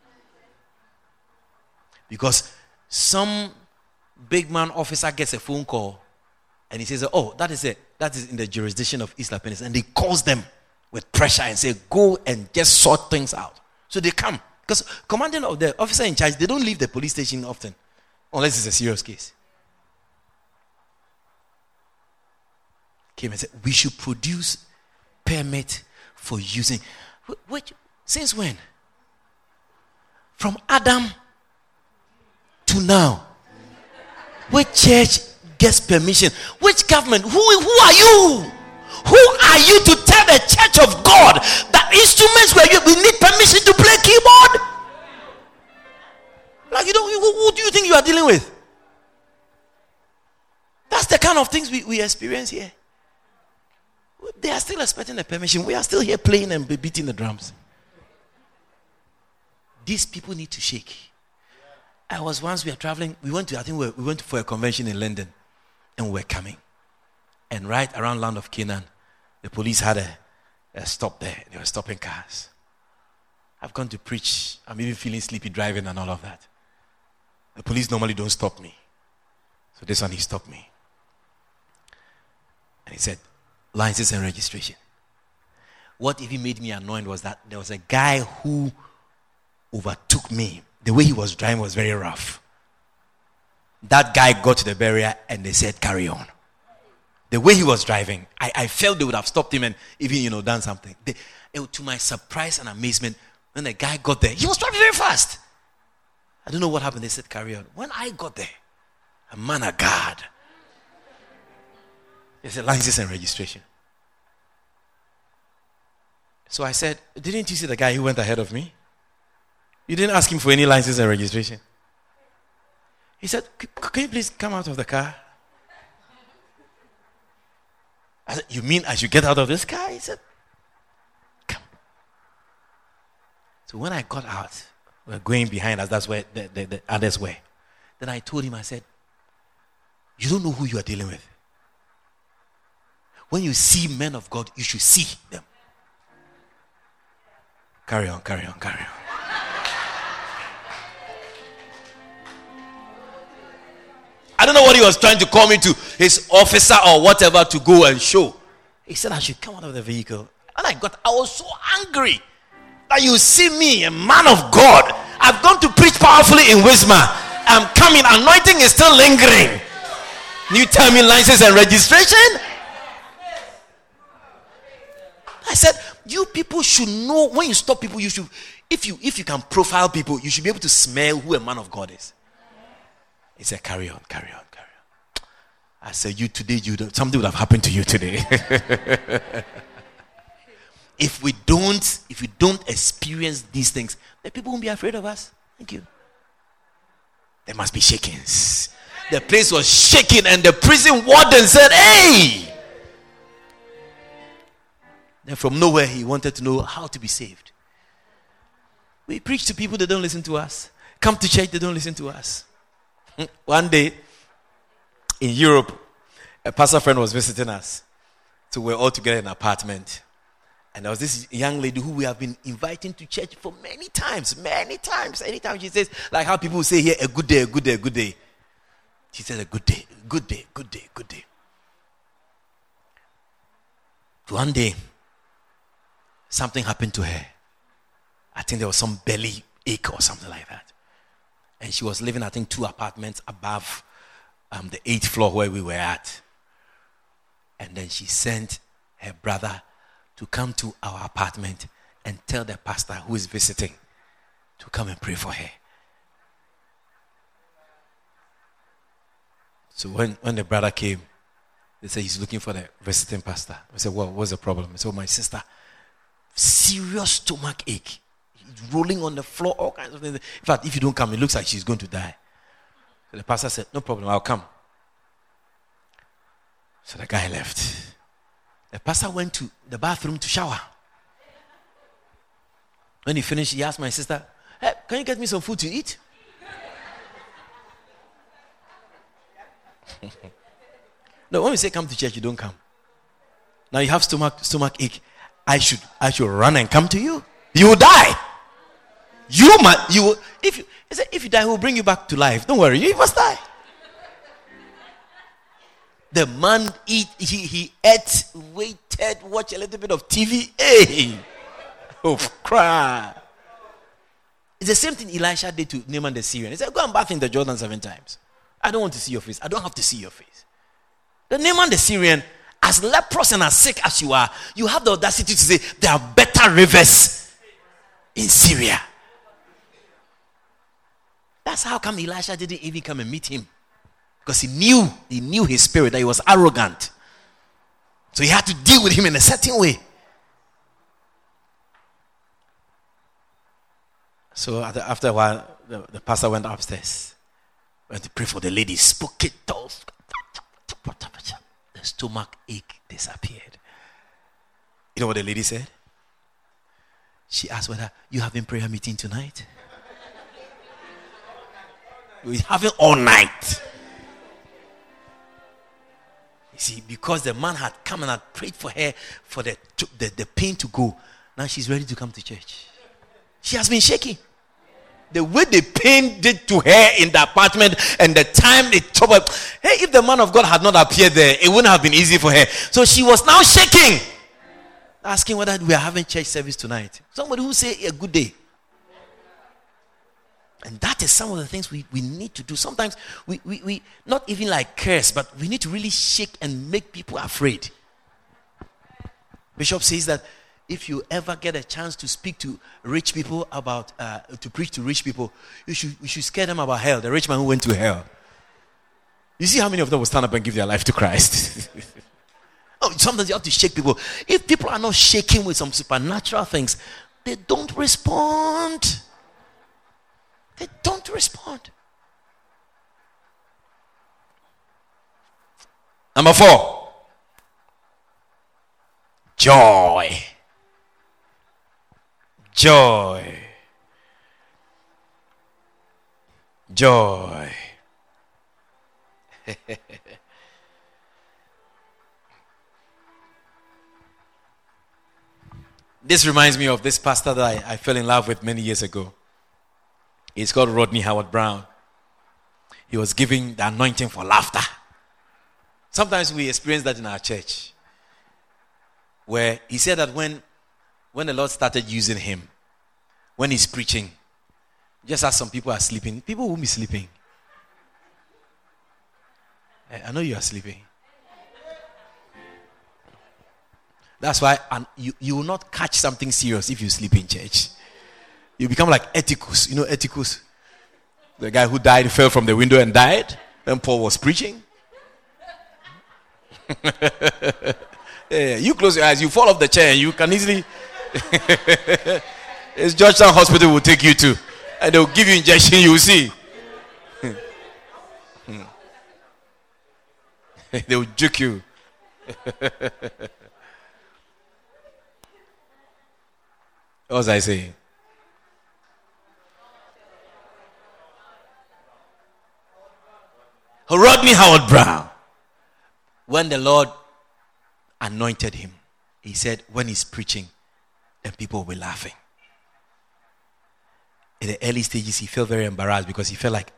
Because some big man officer gets a phone call and he says, oh, that is in the jurisdiction of East La Penis. And he calls them with pressure and say, go and just sort things out. So they come. Because commanding of the officer in charge, they don't leave the police station often. Unless it's a serious case. Came and said, we should produce permit for using. Which, since when? From Adam to now. Which church gets permission? Which government? Who are you? Who are you to tell the church of God that instruments where we need permission to play keyboard? Like, who do you think you are dealing with? That's the kind of things we experience here. They are still expecting the permission. We are still here playing and beating the drums. These people need to shake. I was once, we were traveling, we went for a convention in London, and we were coming. And right around land of Canaan, the police had a stop there. They were stopping cars. I've gone to preach. I'm even feeling sleepy driving and all of that. The police normally don't stop me. So this one, he stopped me. And he said, license and registration. What even made me annoyed was that there was a guy who overtook me. The way he was driving was very rough. That guy got to the barrier and they said, carry on. The way he was driving, I felt they would have stopped him and even, done something. To my surprise and amazement, when the guy got there, he was driving very fast. I don't know what happened. They said, carry on. When I got there, a man of God, they said, license and registration. So I said, didn't you see the guy who went ahead of me? You didn't ask him for any license and registration. He said, can you please come out of the car? I said, you mean I should get out of this car? He said, come. So when I got out, we were going behind us, that's where the others were. Then I told him, I said, you don't know who you are dealing with. When you see men of God, you should see them. Carry on. I don't know what he was trying to call me to, his officer or whatever, to go and show. He said I should come out of the vehicle. And I was so angry that you see me, a man of God. I've gone to preach powerfully in Wisma. I'm coming, anointing is still lingering. You tell me license and registration? I said, you people should know, when you stop people, you should, if you can profile people, you should be able to smell who a man of God is. He said, carry on. I said, something would have happened to you today. If we don't experience these things, the people won't be afraid of us. Thank you. There must be shakings. The place was shaking and the prison warden said, hey! Then from nowhere he wanted to know how to be saved. We preach to people, they don't listen to us. Come to church, they don't listen to us. One day in Europe, a pastor friend was visiting us. So we're all together in an apartment. And there was this young lady who we have been inviting to church for many times. Anytime she says, like how people say here, a good day. She said, a good day. One day, something happened to her. I think there was some belly ache or something like that. And she was living, I think, 2 apartments above the 8th floor where we were at. And then she sent her brother to come to our apartment and tell the pastor who is visiting to come and pray for her. So when the brother came, they said he's looking for the visiting pastor. I said, well, what's the problem? I said, my sister serious stomach ache, rolling on the floor, all kinds of things. In fact, if you don't come, it looks like she's going to die. So the pastor said, no problem, I'll come. So the guy left. The pastor went to the bathroom to shower. When he finished, he asked my sister, hey, can you get me some food to eat? No, when we say come to church, you don't come. Now you have stomach ache. I should run and come to you. You will die. If you die, he will bring you back to life. Don't worry, you must die. The man he ate, waited, watched a little bit of TV. Hey, cry. It's the same thing Elisha did to Naaman the Syrian. He said, go and bath in the Jordan 7 times. I don't want to see your face. I don't have to see your face. The Naaman the Syrian, as leprous and as sick as you are, you have the audacity to say there are better rivers in Syria. That's how come Elisha didn't even come and meet him. Because he knew his spirit, that he was arrogant. So he had to deal with him in a certain way. So after a while, the pastor went upstairs. Went to pray for the lady. Spoke it all. The stomach ache disappeared. You know what the lady said? She asked whether you having prayer meeting tonight. We're having all night. You see, because the man had come and had prayed for her for the pain to go. Now she's ready to come to church. She has been shaking. The way the pain did to her in the apartment and the time it took her. Hey, if the man of God had not appeared there, it wouldn't have been easy for her. So she was now shaking. Asking whether we are having church service tonight. Somebody who say a good day. And that is some of the things we need to do. Sometimes we not even like curse, but we need to really shake and make people afraid. Bishop says that if you ever get a chance to speak to rich people about, to preach to rich people, you should scare them about hell, the rich man who went to hell. You see how many of them will stand up and give their life to Christ? Oh, sometimes you have to shake people. If people are not shaking with some supernatural things, they don't respond. They don't respond. Number 4. Joy. Joy. Joy. This reminds me of this pastor that I fell in love with many years ago. He's called Rodney Howard-Browne. He was giving the anointing for laughter. Sometimes we experience that in our church. Where he said that when the Lord started using him, when he's preaching, just as some people are sleeping, people won't be sleeping. I know you are sleeping. That's why you will not catch something serious if you sleep in church. You become like Ethicus. You know Ethicus? The guy who died, fell from the window and died when Paul was preaching. Yeah, you close your eyes, you fall off the chair, and you can easily... It's Georgetown Hospital will take you to. And they'll give you injection, you will see. They will juke you. What was I saying? Rodney Howard-Browne. When the Lord anointed him, he said, when he's preaching, then people will be laughing. In the early stages, he felt very embarrassed because he felt like,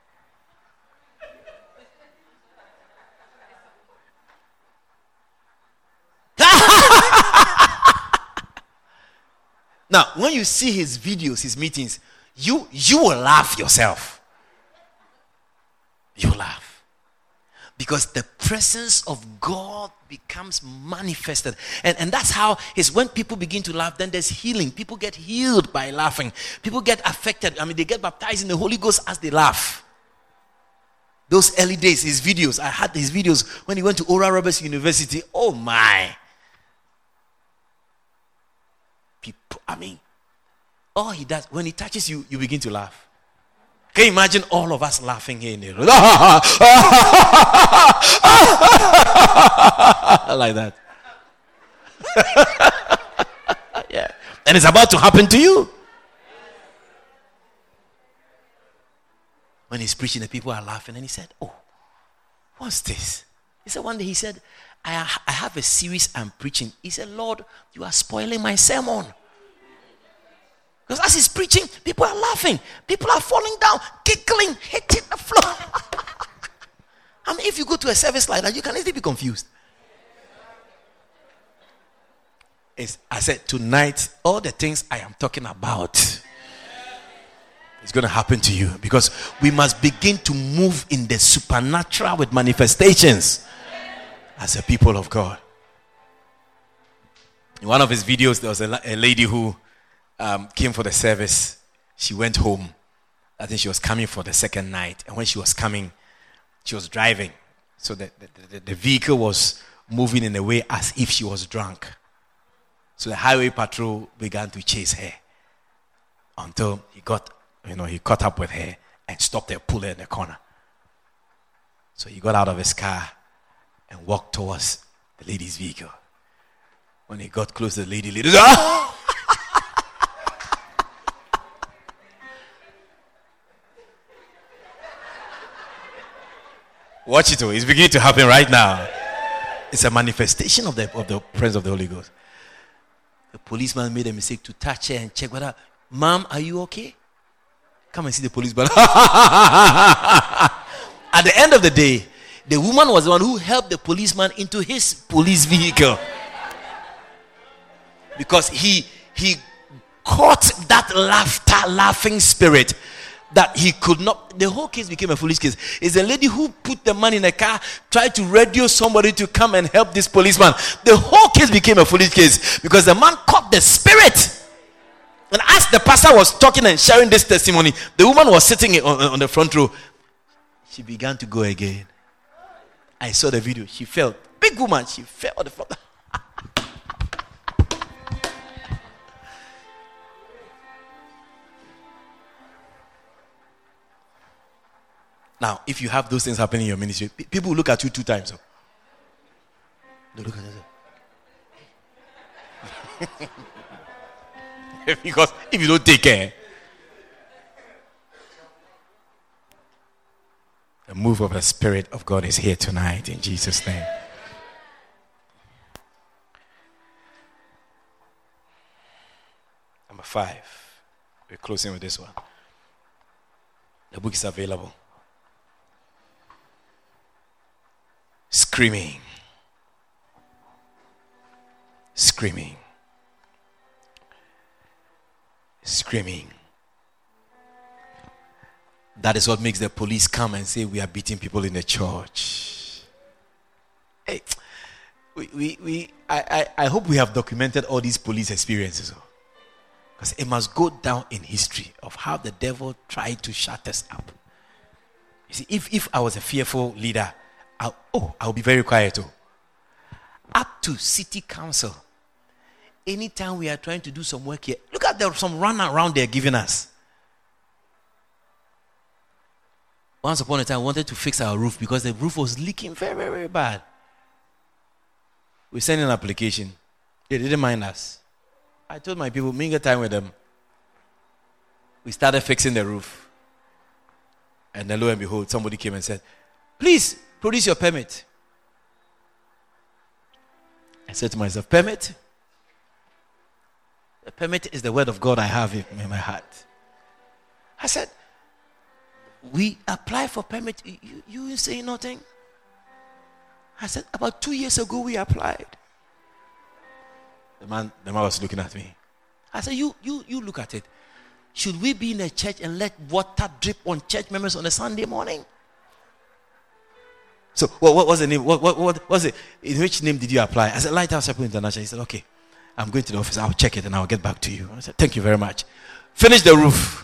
Now, when you see his videos, his meetings, you will laugh yourself. You laugh. Because the presence of God becomes manifested. And that's how when people begin to laugh, then there's healing. People get healed by laughing. People get affected. They get baptized in the Holy Ghost as they laugh. Those early days, his videos, I had his videos when he went to Oral Roberts University. Oh my. I mean, all he does, when he touches you, you begin to laugh. Can you imagine all of us laughing here in the room? Like that. Yeah. And it's about to happen to you. When he's preaching, the people are laughing, and he said, "Oh, what's this?" He said, one day he said, I have a series I'm preaching. He said, "Lord, you are spoiling my sermon." Because as he's preaching, people are laughing. People are falling down, giggling, hitting the floor. I mean, if you go to a service like that, you can easily be confused. I said, tonight, all the things I am talking about is going to happen to you. Because we must begin to move in the supernatural with manifestations as a people of God. In one of his videos, there was a lady who came for the service. She went home. I think she was coming for the second night. And when she was coming, she was driving. So the vehicle was moving in a way as if she was drunk. So the highway patrol began to chase her until he caught up with her and stopped her, pulled her in the corner. So he got out of his car and walked towards the lady's vehicle. When he got close to the lady said, "Ah!" Watch it, it's beginning to happen right now. It's a manifestation of the presence of the Holy Ghost. The policeman made a mistake to touch her and check whether, "Ma'am, are you okay?" Come and see the policeman. At the end of the day, the woman was the one who helped the policeman into his police vehicle. Because he caught that laughing spirit that he could not. The whole case became a foolish case. It's a lady who put the man in a car, tried to radio somebody to come and help this policeman. The whole case became a foolish case because the man caught the spirit. And as the pastor was talking and sharing this testimony, the woman was sitting on the front row. She began to go again. I saw the video. She fell. Big woman. She fell on the floor. Now, if you have those things happening in your ministry, people will look at you 2 times. They look at you. Because if you don't take care, the move of the Spirit of God is here tonight in Jesus' name. Number 5. We're closing with this one. The book is available. Screaming. Screaming. Screaming. That is what makes the police come and say we are beating people in the church. Hey, I hope we have documented all these police experiences. Because it must go down in history of how the devil tried to shut us up. You see, if I was a fearful leader, I'll be very quiet too. Up to city council. Anytime we are trying to do some work here, look at some run around they're giving us. Once upon a time, I wanted to fix our roof because the roof was leaking very, very, very bad. We sent in an application. They didn't mind us. I told my people, mingle time with them. We started fixing the roof. And then lo and behold, somebody came and said, "Please, produce your permit." I said to myself, permit? The permit is the word of God I have in my heart. I said, we apply for permit. You say nothing? I said, about 2 years ago we applied. The man was looking at me. I said, you look at it. Should we be in a church and let water drip on church members on a Sunday morning? So what was the name? What was it? In which name did you apply? I said, Lighthouse Chapel International. He said, okay, I'm going to the office. I'll check it and I'll get back to you. I said, thank you very much. Finish the roof.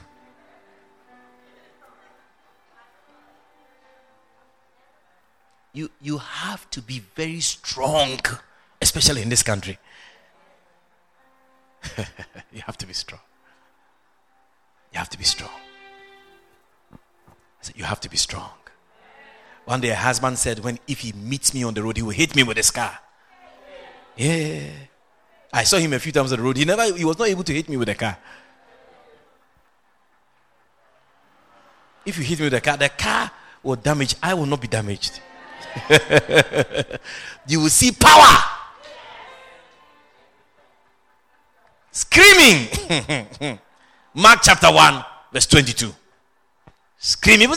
You have to be very strong, especially in this country. You have to be strong. You have to be strong. I said, you have to be strong. One day a husband said, if he meets me on the road, he will hit me with his car. Yeah. I saw him a few times on the road. He was not able to hit me with a car. If you hit me with the car will damage. I will not be damaged. You will see power. Screaming. Mark chapter 1, verse 22. Screaming.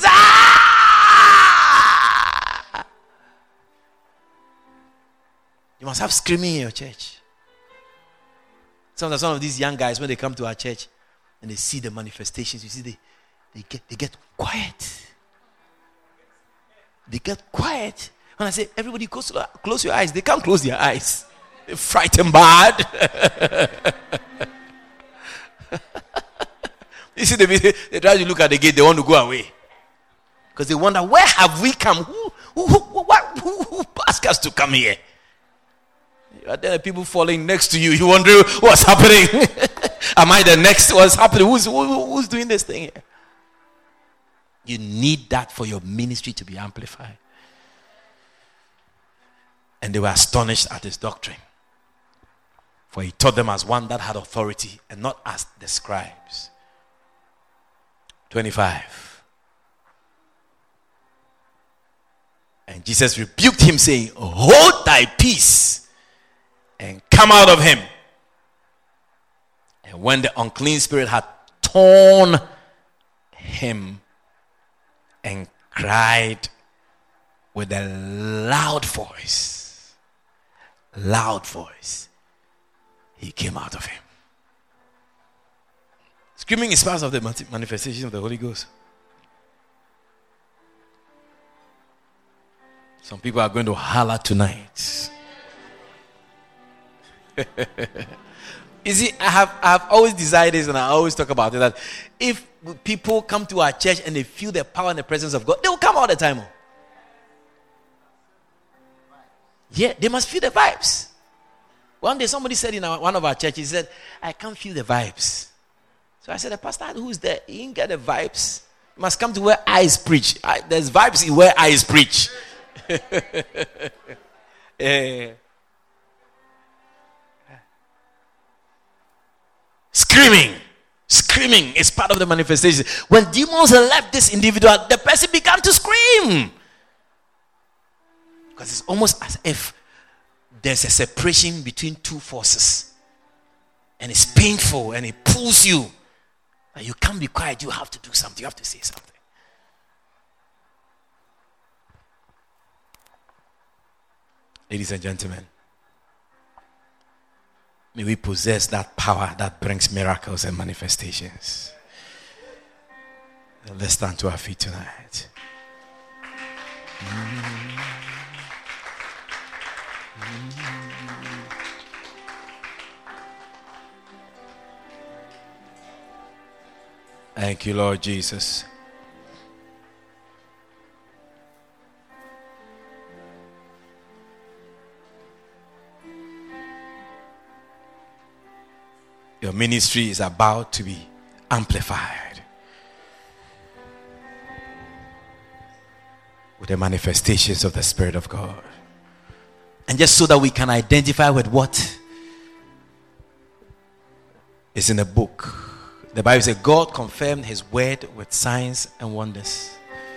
Ah! You must have screaming in your church. Some of these young guys, when they come to our church and they see the manifestations, you see they get quiet. They get quiet. When I say, everybody close your eyes, they can't close their eyes. They're frightened bad. You see, they try to look at the gate, they want to go away. Because they wonder, where have we come? Who asked us to come here? There are people falling next to you. You wonder what's happening. Am I the next? What's happening? Who's doing this thing here? You need that for your ministry to be amplified. And they were astonished at his doctrine. For he taught them as one that had authority and not as the scribes. 25. And Jesus rebuked him, saying, hold thy peace and come out of him. And when the unclean spirit had torn him and cried with a loud voice, he came out of him. Screaming is part of the manifestation of the Holy Ghost. Some people are going to holler tonight. You see, I have always desired this, and I always talk about it, that if people come to our church and they feel the power and the presence of God, they will come all the time. Yeah, they must feel the vibes. One day somebody said in one of our churches, he said, I can't feel the vibes. So I said, the pastor who's there, he didn't get the vibes. You must come to where eyes preach. There's vibes in where eyes preach. Screaming is part of the manifestation. When demons left this individual, the person began to scream. Because it's almost as if there's a separation between two forces. And it's painful and it pulls you. And you can't be quiet. You have to do something. You have to say something. Ladies and gentlemen, may we possess that power that brings miracles and manifestations. Let's stand to our feet tonight. Thank you, Lord Jesus. Your ministry is about to be amplified with the manifestations of the Spirit of God. And just so that we can identify with what is in the book. The Bible says God confirmed his word with signs and wonders.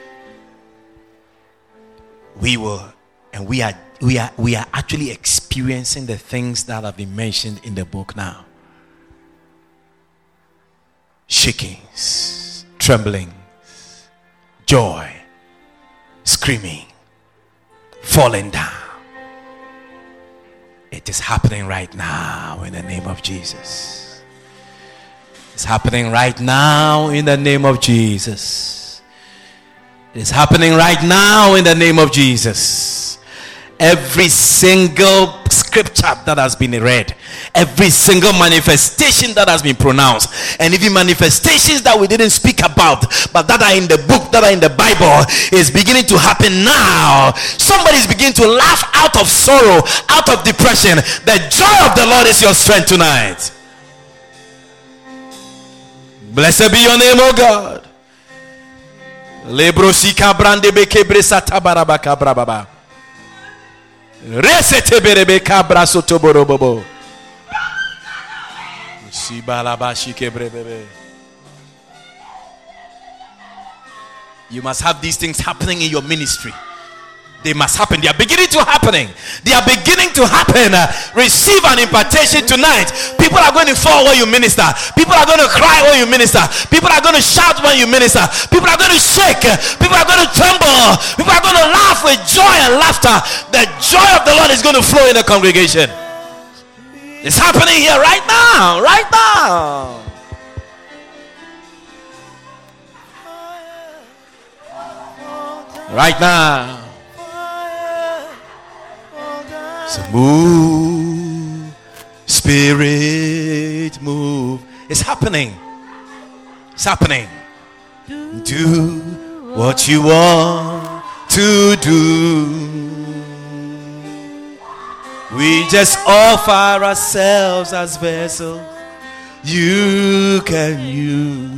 We are actually experiencing the things that have been mentioned in the book now. Shakings, tremblings, joy, screaming, falling down. It is happening right now in the name of Jesus. It's happening right now in the name of Jesus. It's happening right now in the name of Jesus. Every single scripture that has been read, every single manifestation that has been pronounced, and even manifestations that we didn't speak about but that are in the book, that are in the Bible, is beginning to happen now. Somebody's beginning to laugh out of sorrow, out of depression. The joy of the Lord is your strength tonight. Blessed be your name, O God. Lebrosika brande beke bresata barabaka brababa. Resete berebe kabra sotoborobobo. Sibalaba shike brebebe. You must have these things happening in your ministry. They must happen. They are beginning to happening. They are beginning to happen. Receive an impartation tonight. People are going to fall when you minister. People are going to cry when you minister. People are going to shout when you minister. People are going to shake. People are going to tremble. People are going to laugh with joy and laughter. The joy of the Lord is going to flow in the congregation. It's happening here right now. Right now. Right now. So move, Spirit, move. It's happening. It's happening. Do what you want to do. We just offer ourselves as vessels. You can use.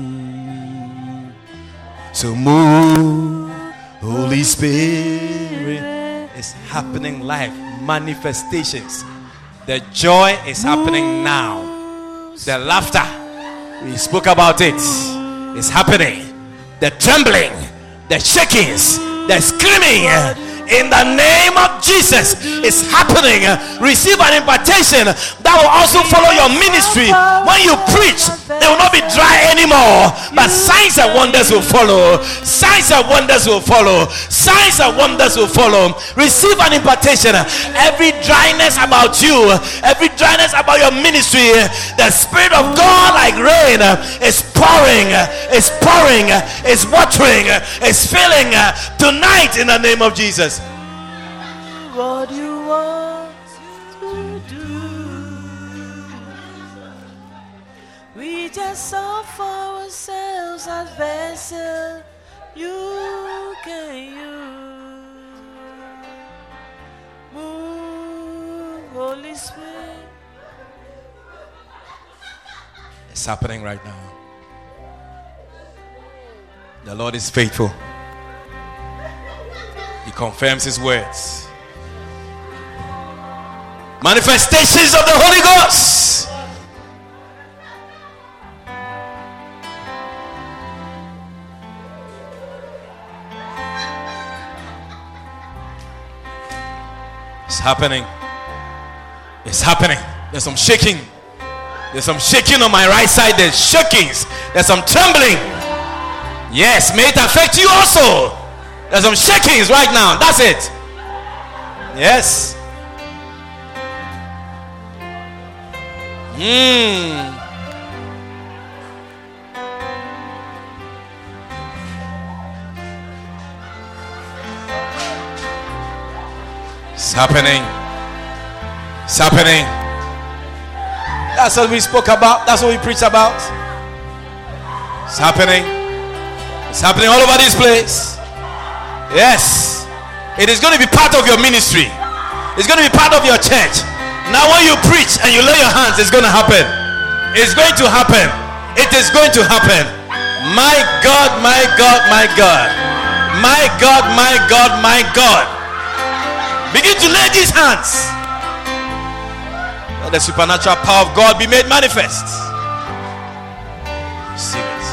So move, Holy Spirit. It's happening live. Manifestations. The joy is happening now. The laughter, we spoke about it, is happening. The trembling, the shakings, the screaming, in the name of Jesus, is happening. Receive an impartation that will also follow your ministry. When you preach, they will not be dry anymore, but signs and wonders will follow. Signs and wonders will follow. Signs and wonders will follow. Receive an impartation. Every dryness about you, every dryness about your ministry, the Spirit of God like rain is pouring, is pouring, is watering, is filling tonight in the name of Jesus. What you want to do, we just offer ourselves as vessels. You can use. Move, Holy Spirit. It's happening right now. The Lord is faithful. He confirms his words. Manifestations of the Holy Ghost. It's happening. It's happening. There's some shaking. There's some shaking on my right side. There's shakings. There's some trembling. Yes, may it affect you also. There's some shakings right now. That's it. Yes. It's happening. It's happening. That's what we spoke about. That's what we preached about. It's happening. It's happening all over this place. Yes. It is going to be part of your ministry. It's going to be part of your church. Now when you preach and you lay your hands, it's going to happen. It's going to happen. It is going to happen. My God, my God, my God. My God, my God, my God. Begin to lay these hands. Let the supernatural power of God be made manifest. Receive it.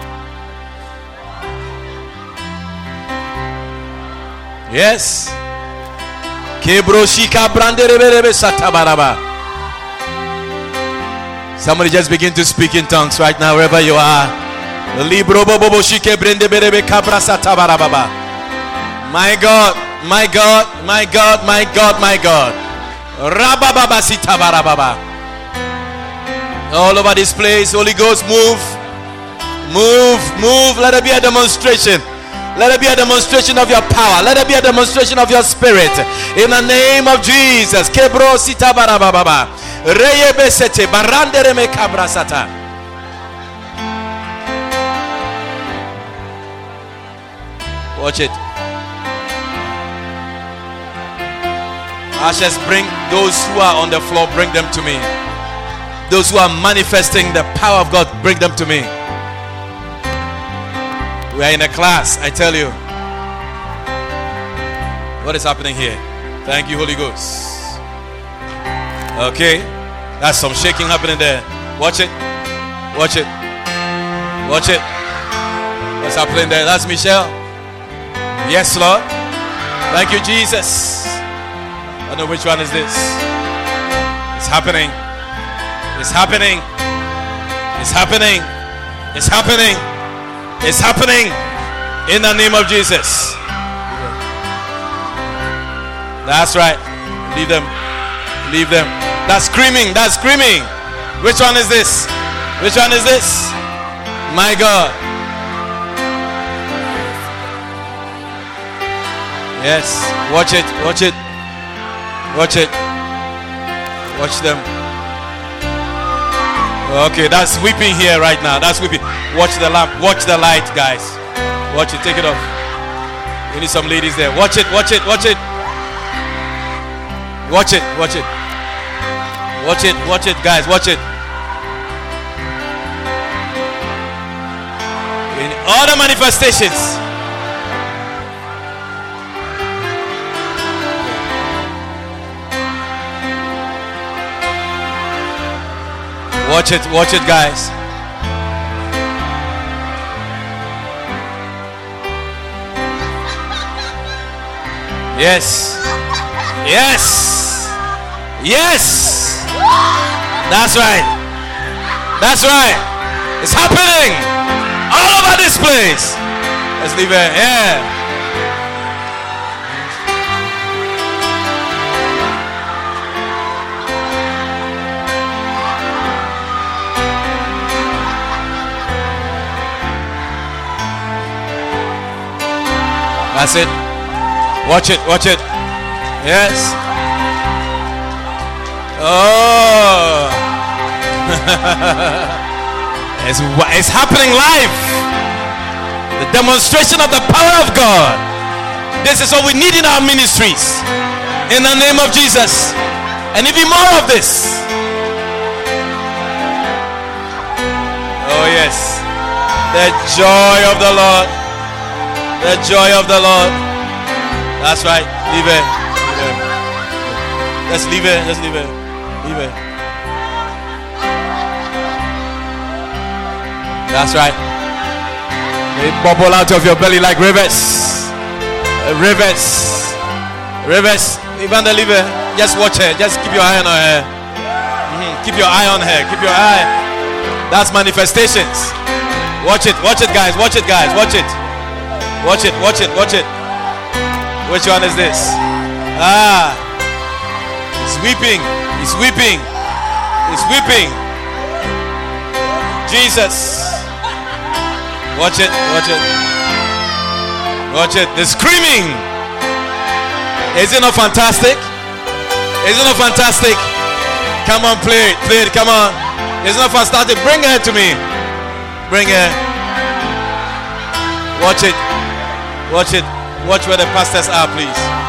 Yes. Somebody just begin to speak in tongues right now, wherever you are. My God, my God, my God, my God, my God. All over this place, Holy Ghost, move. Move, move. Let it be a demonstration. Let it be a demonstration of your power. Let it be a demonstration of your spirit. In the name of Jesus. Kebro sita barababa. Reyebe sete barandere me kabrasata. Watch it. Ushers, bring those who are on the floor, bring them to me. Those who are manifesting the power of God, bring them to me. We are in a class, I tell you. What is happening here? Thank you, Holy Ghost. Okay. That's some shaking happening there. Watch it. Watch it. Watch it. What's happening there? That's Michelle. Yes, Lord. Thank you, Jesus. I don't know which one is this. It's happening. It's happening. It's happening. It's happening. It's happening. In the name of Jesus. That's right. Leave them. Leave them. That's screaming. That's screaming. Which one is this? Which one is this? My God. Yes. Watch it. Watch it. Watch it. Watch them. Okay, that's weeping here right now. That's weeping. Watch the lamp. Watch the light, guys. Watch it. Take it off. We need some ladies there. Watch it. Watch it. Watch it. Watch it. Watch it. Watch it. Watch it, guys. Watch it. In all the manifestations. Watch it, guys. Yes. Yes. Yes. That's right. That's right. It's happening all over this place. Let's leave it. Yeah. That's it. Watch it. Watch it. Yes. Oh. It's happening live. The demonstration of the power of God. This is what we need in our ministries. In the name of Jesus. And even more of this. Oh yes. The joy of the Lord. The joy of the Lord. That's right. Leave it. Leave it. Let's leave it. Let's leave it. Leave it. That's right. They bubble out of your belly like rivers. Rivers. Rivers. Even the liver. Just watch her. Just keep your eye on her. Keep your eye on her. Keep your eye. That's manifestations. Watch it. Watch it, guys. Watch it, guys. Watch it. Watch it, watch it, watch it. Which one is this? Ah. He's weeping. He's weeping. He's weeping. Jesus. Watch it, watch it. Watch it. They're screaming. Is it not fantastic? Is it not fantastic? Come on, play it, play it, come on. It's not fantastic. Bring her to me. Bring her. Watch it. Watch it. Watch where the pastors are, please.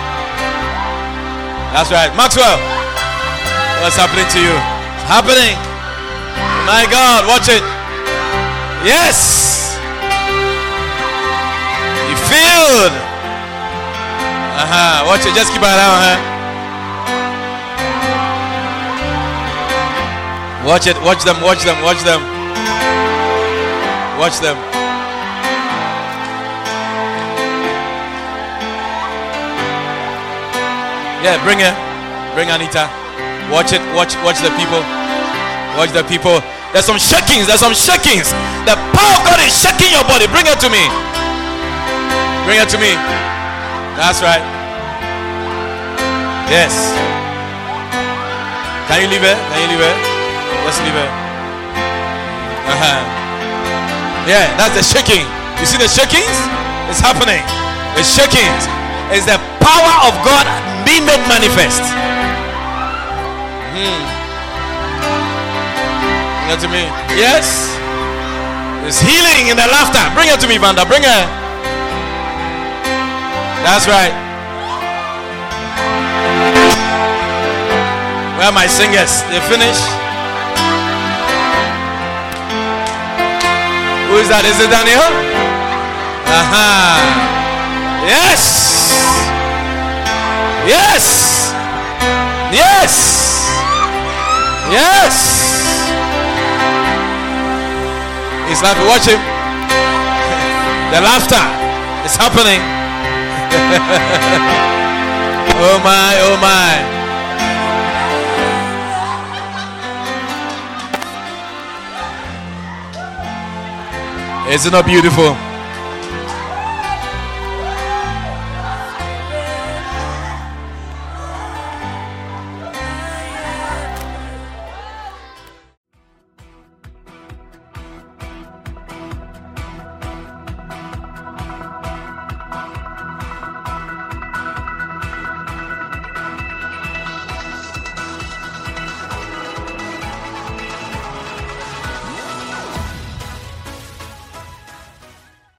That's right. Maxwell. What's happening to you? It's happening. My God. Watch it. Yes. You feel. Watch it. Just keep an eye on her. Watch it. Watch them. Watch them. Watch them. Watch them. Yeah, bring her. Bring Anita. Watch it. Watch the people. Watch the people. There's some shakings. There's some shakings. The power of God is shaking your body. Bring her to me. Bring her to me. That's right. Yes. Can you leave her? Can you leave her? Let's leave her. Yeah, that's the shaking. You see the shakings? It's happening. The shakings is the power of God being made manifest. Bring her to me. Yes. There's healing in the laughter. Bring her to me, Vanda. Bring her. That's right. Where are my singers? They finished? Who is that? Is it Daniel? Yes. Yes. Yes. Yes. He's laughing. Watch him. The laughter is happening. Oh my, oh my. Isn't it beautiful?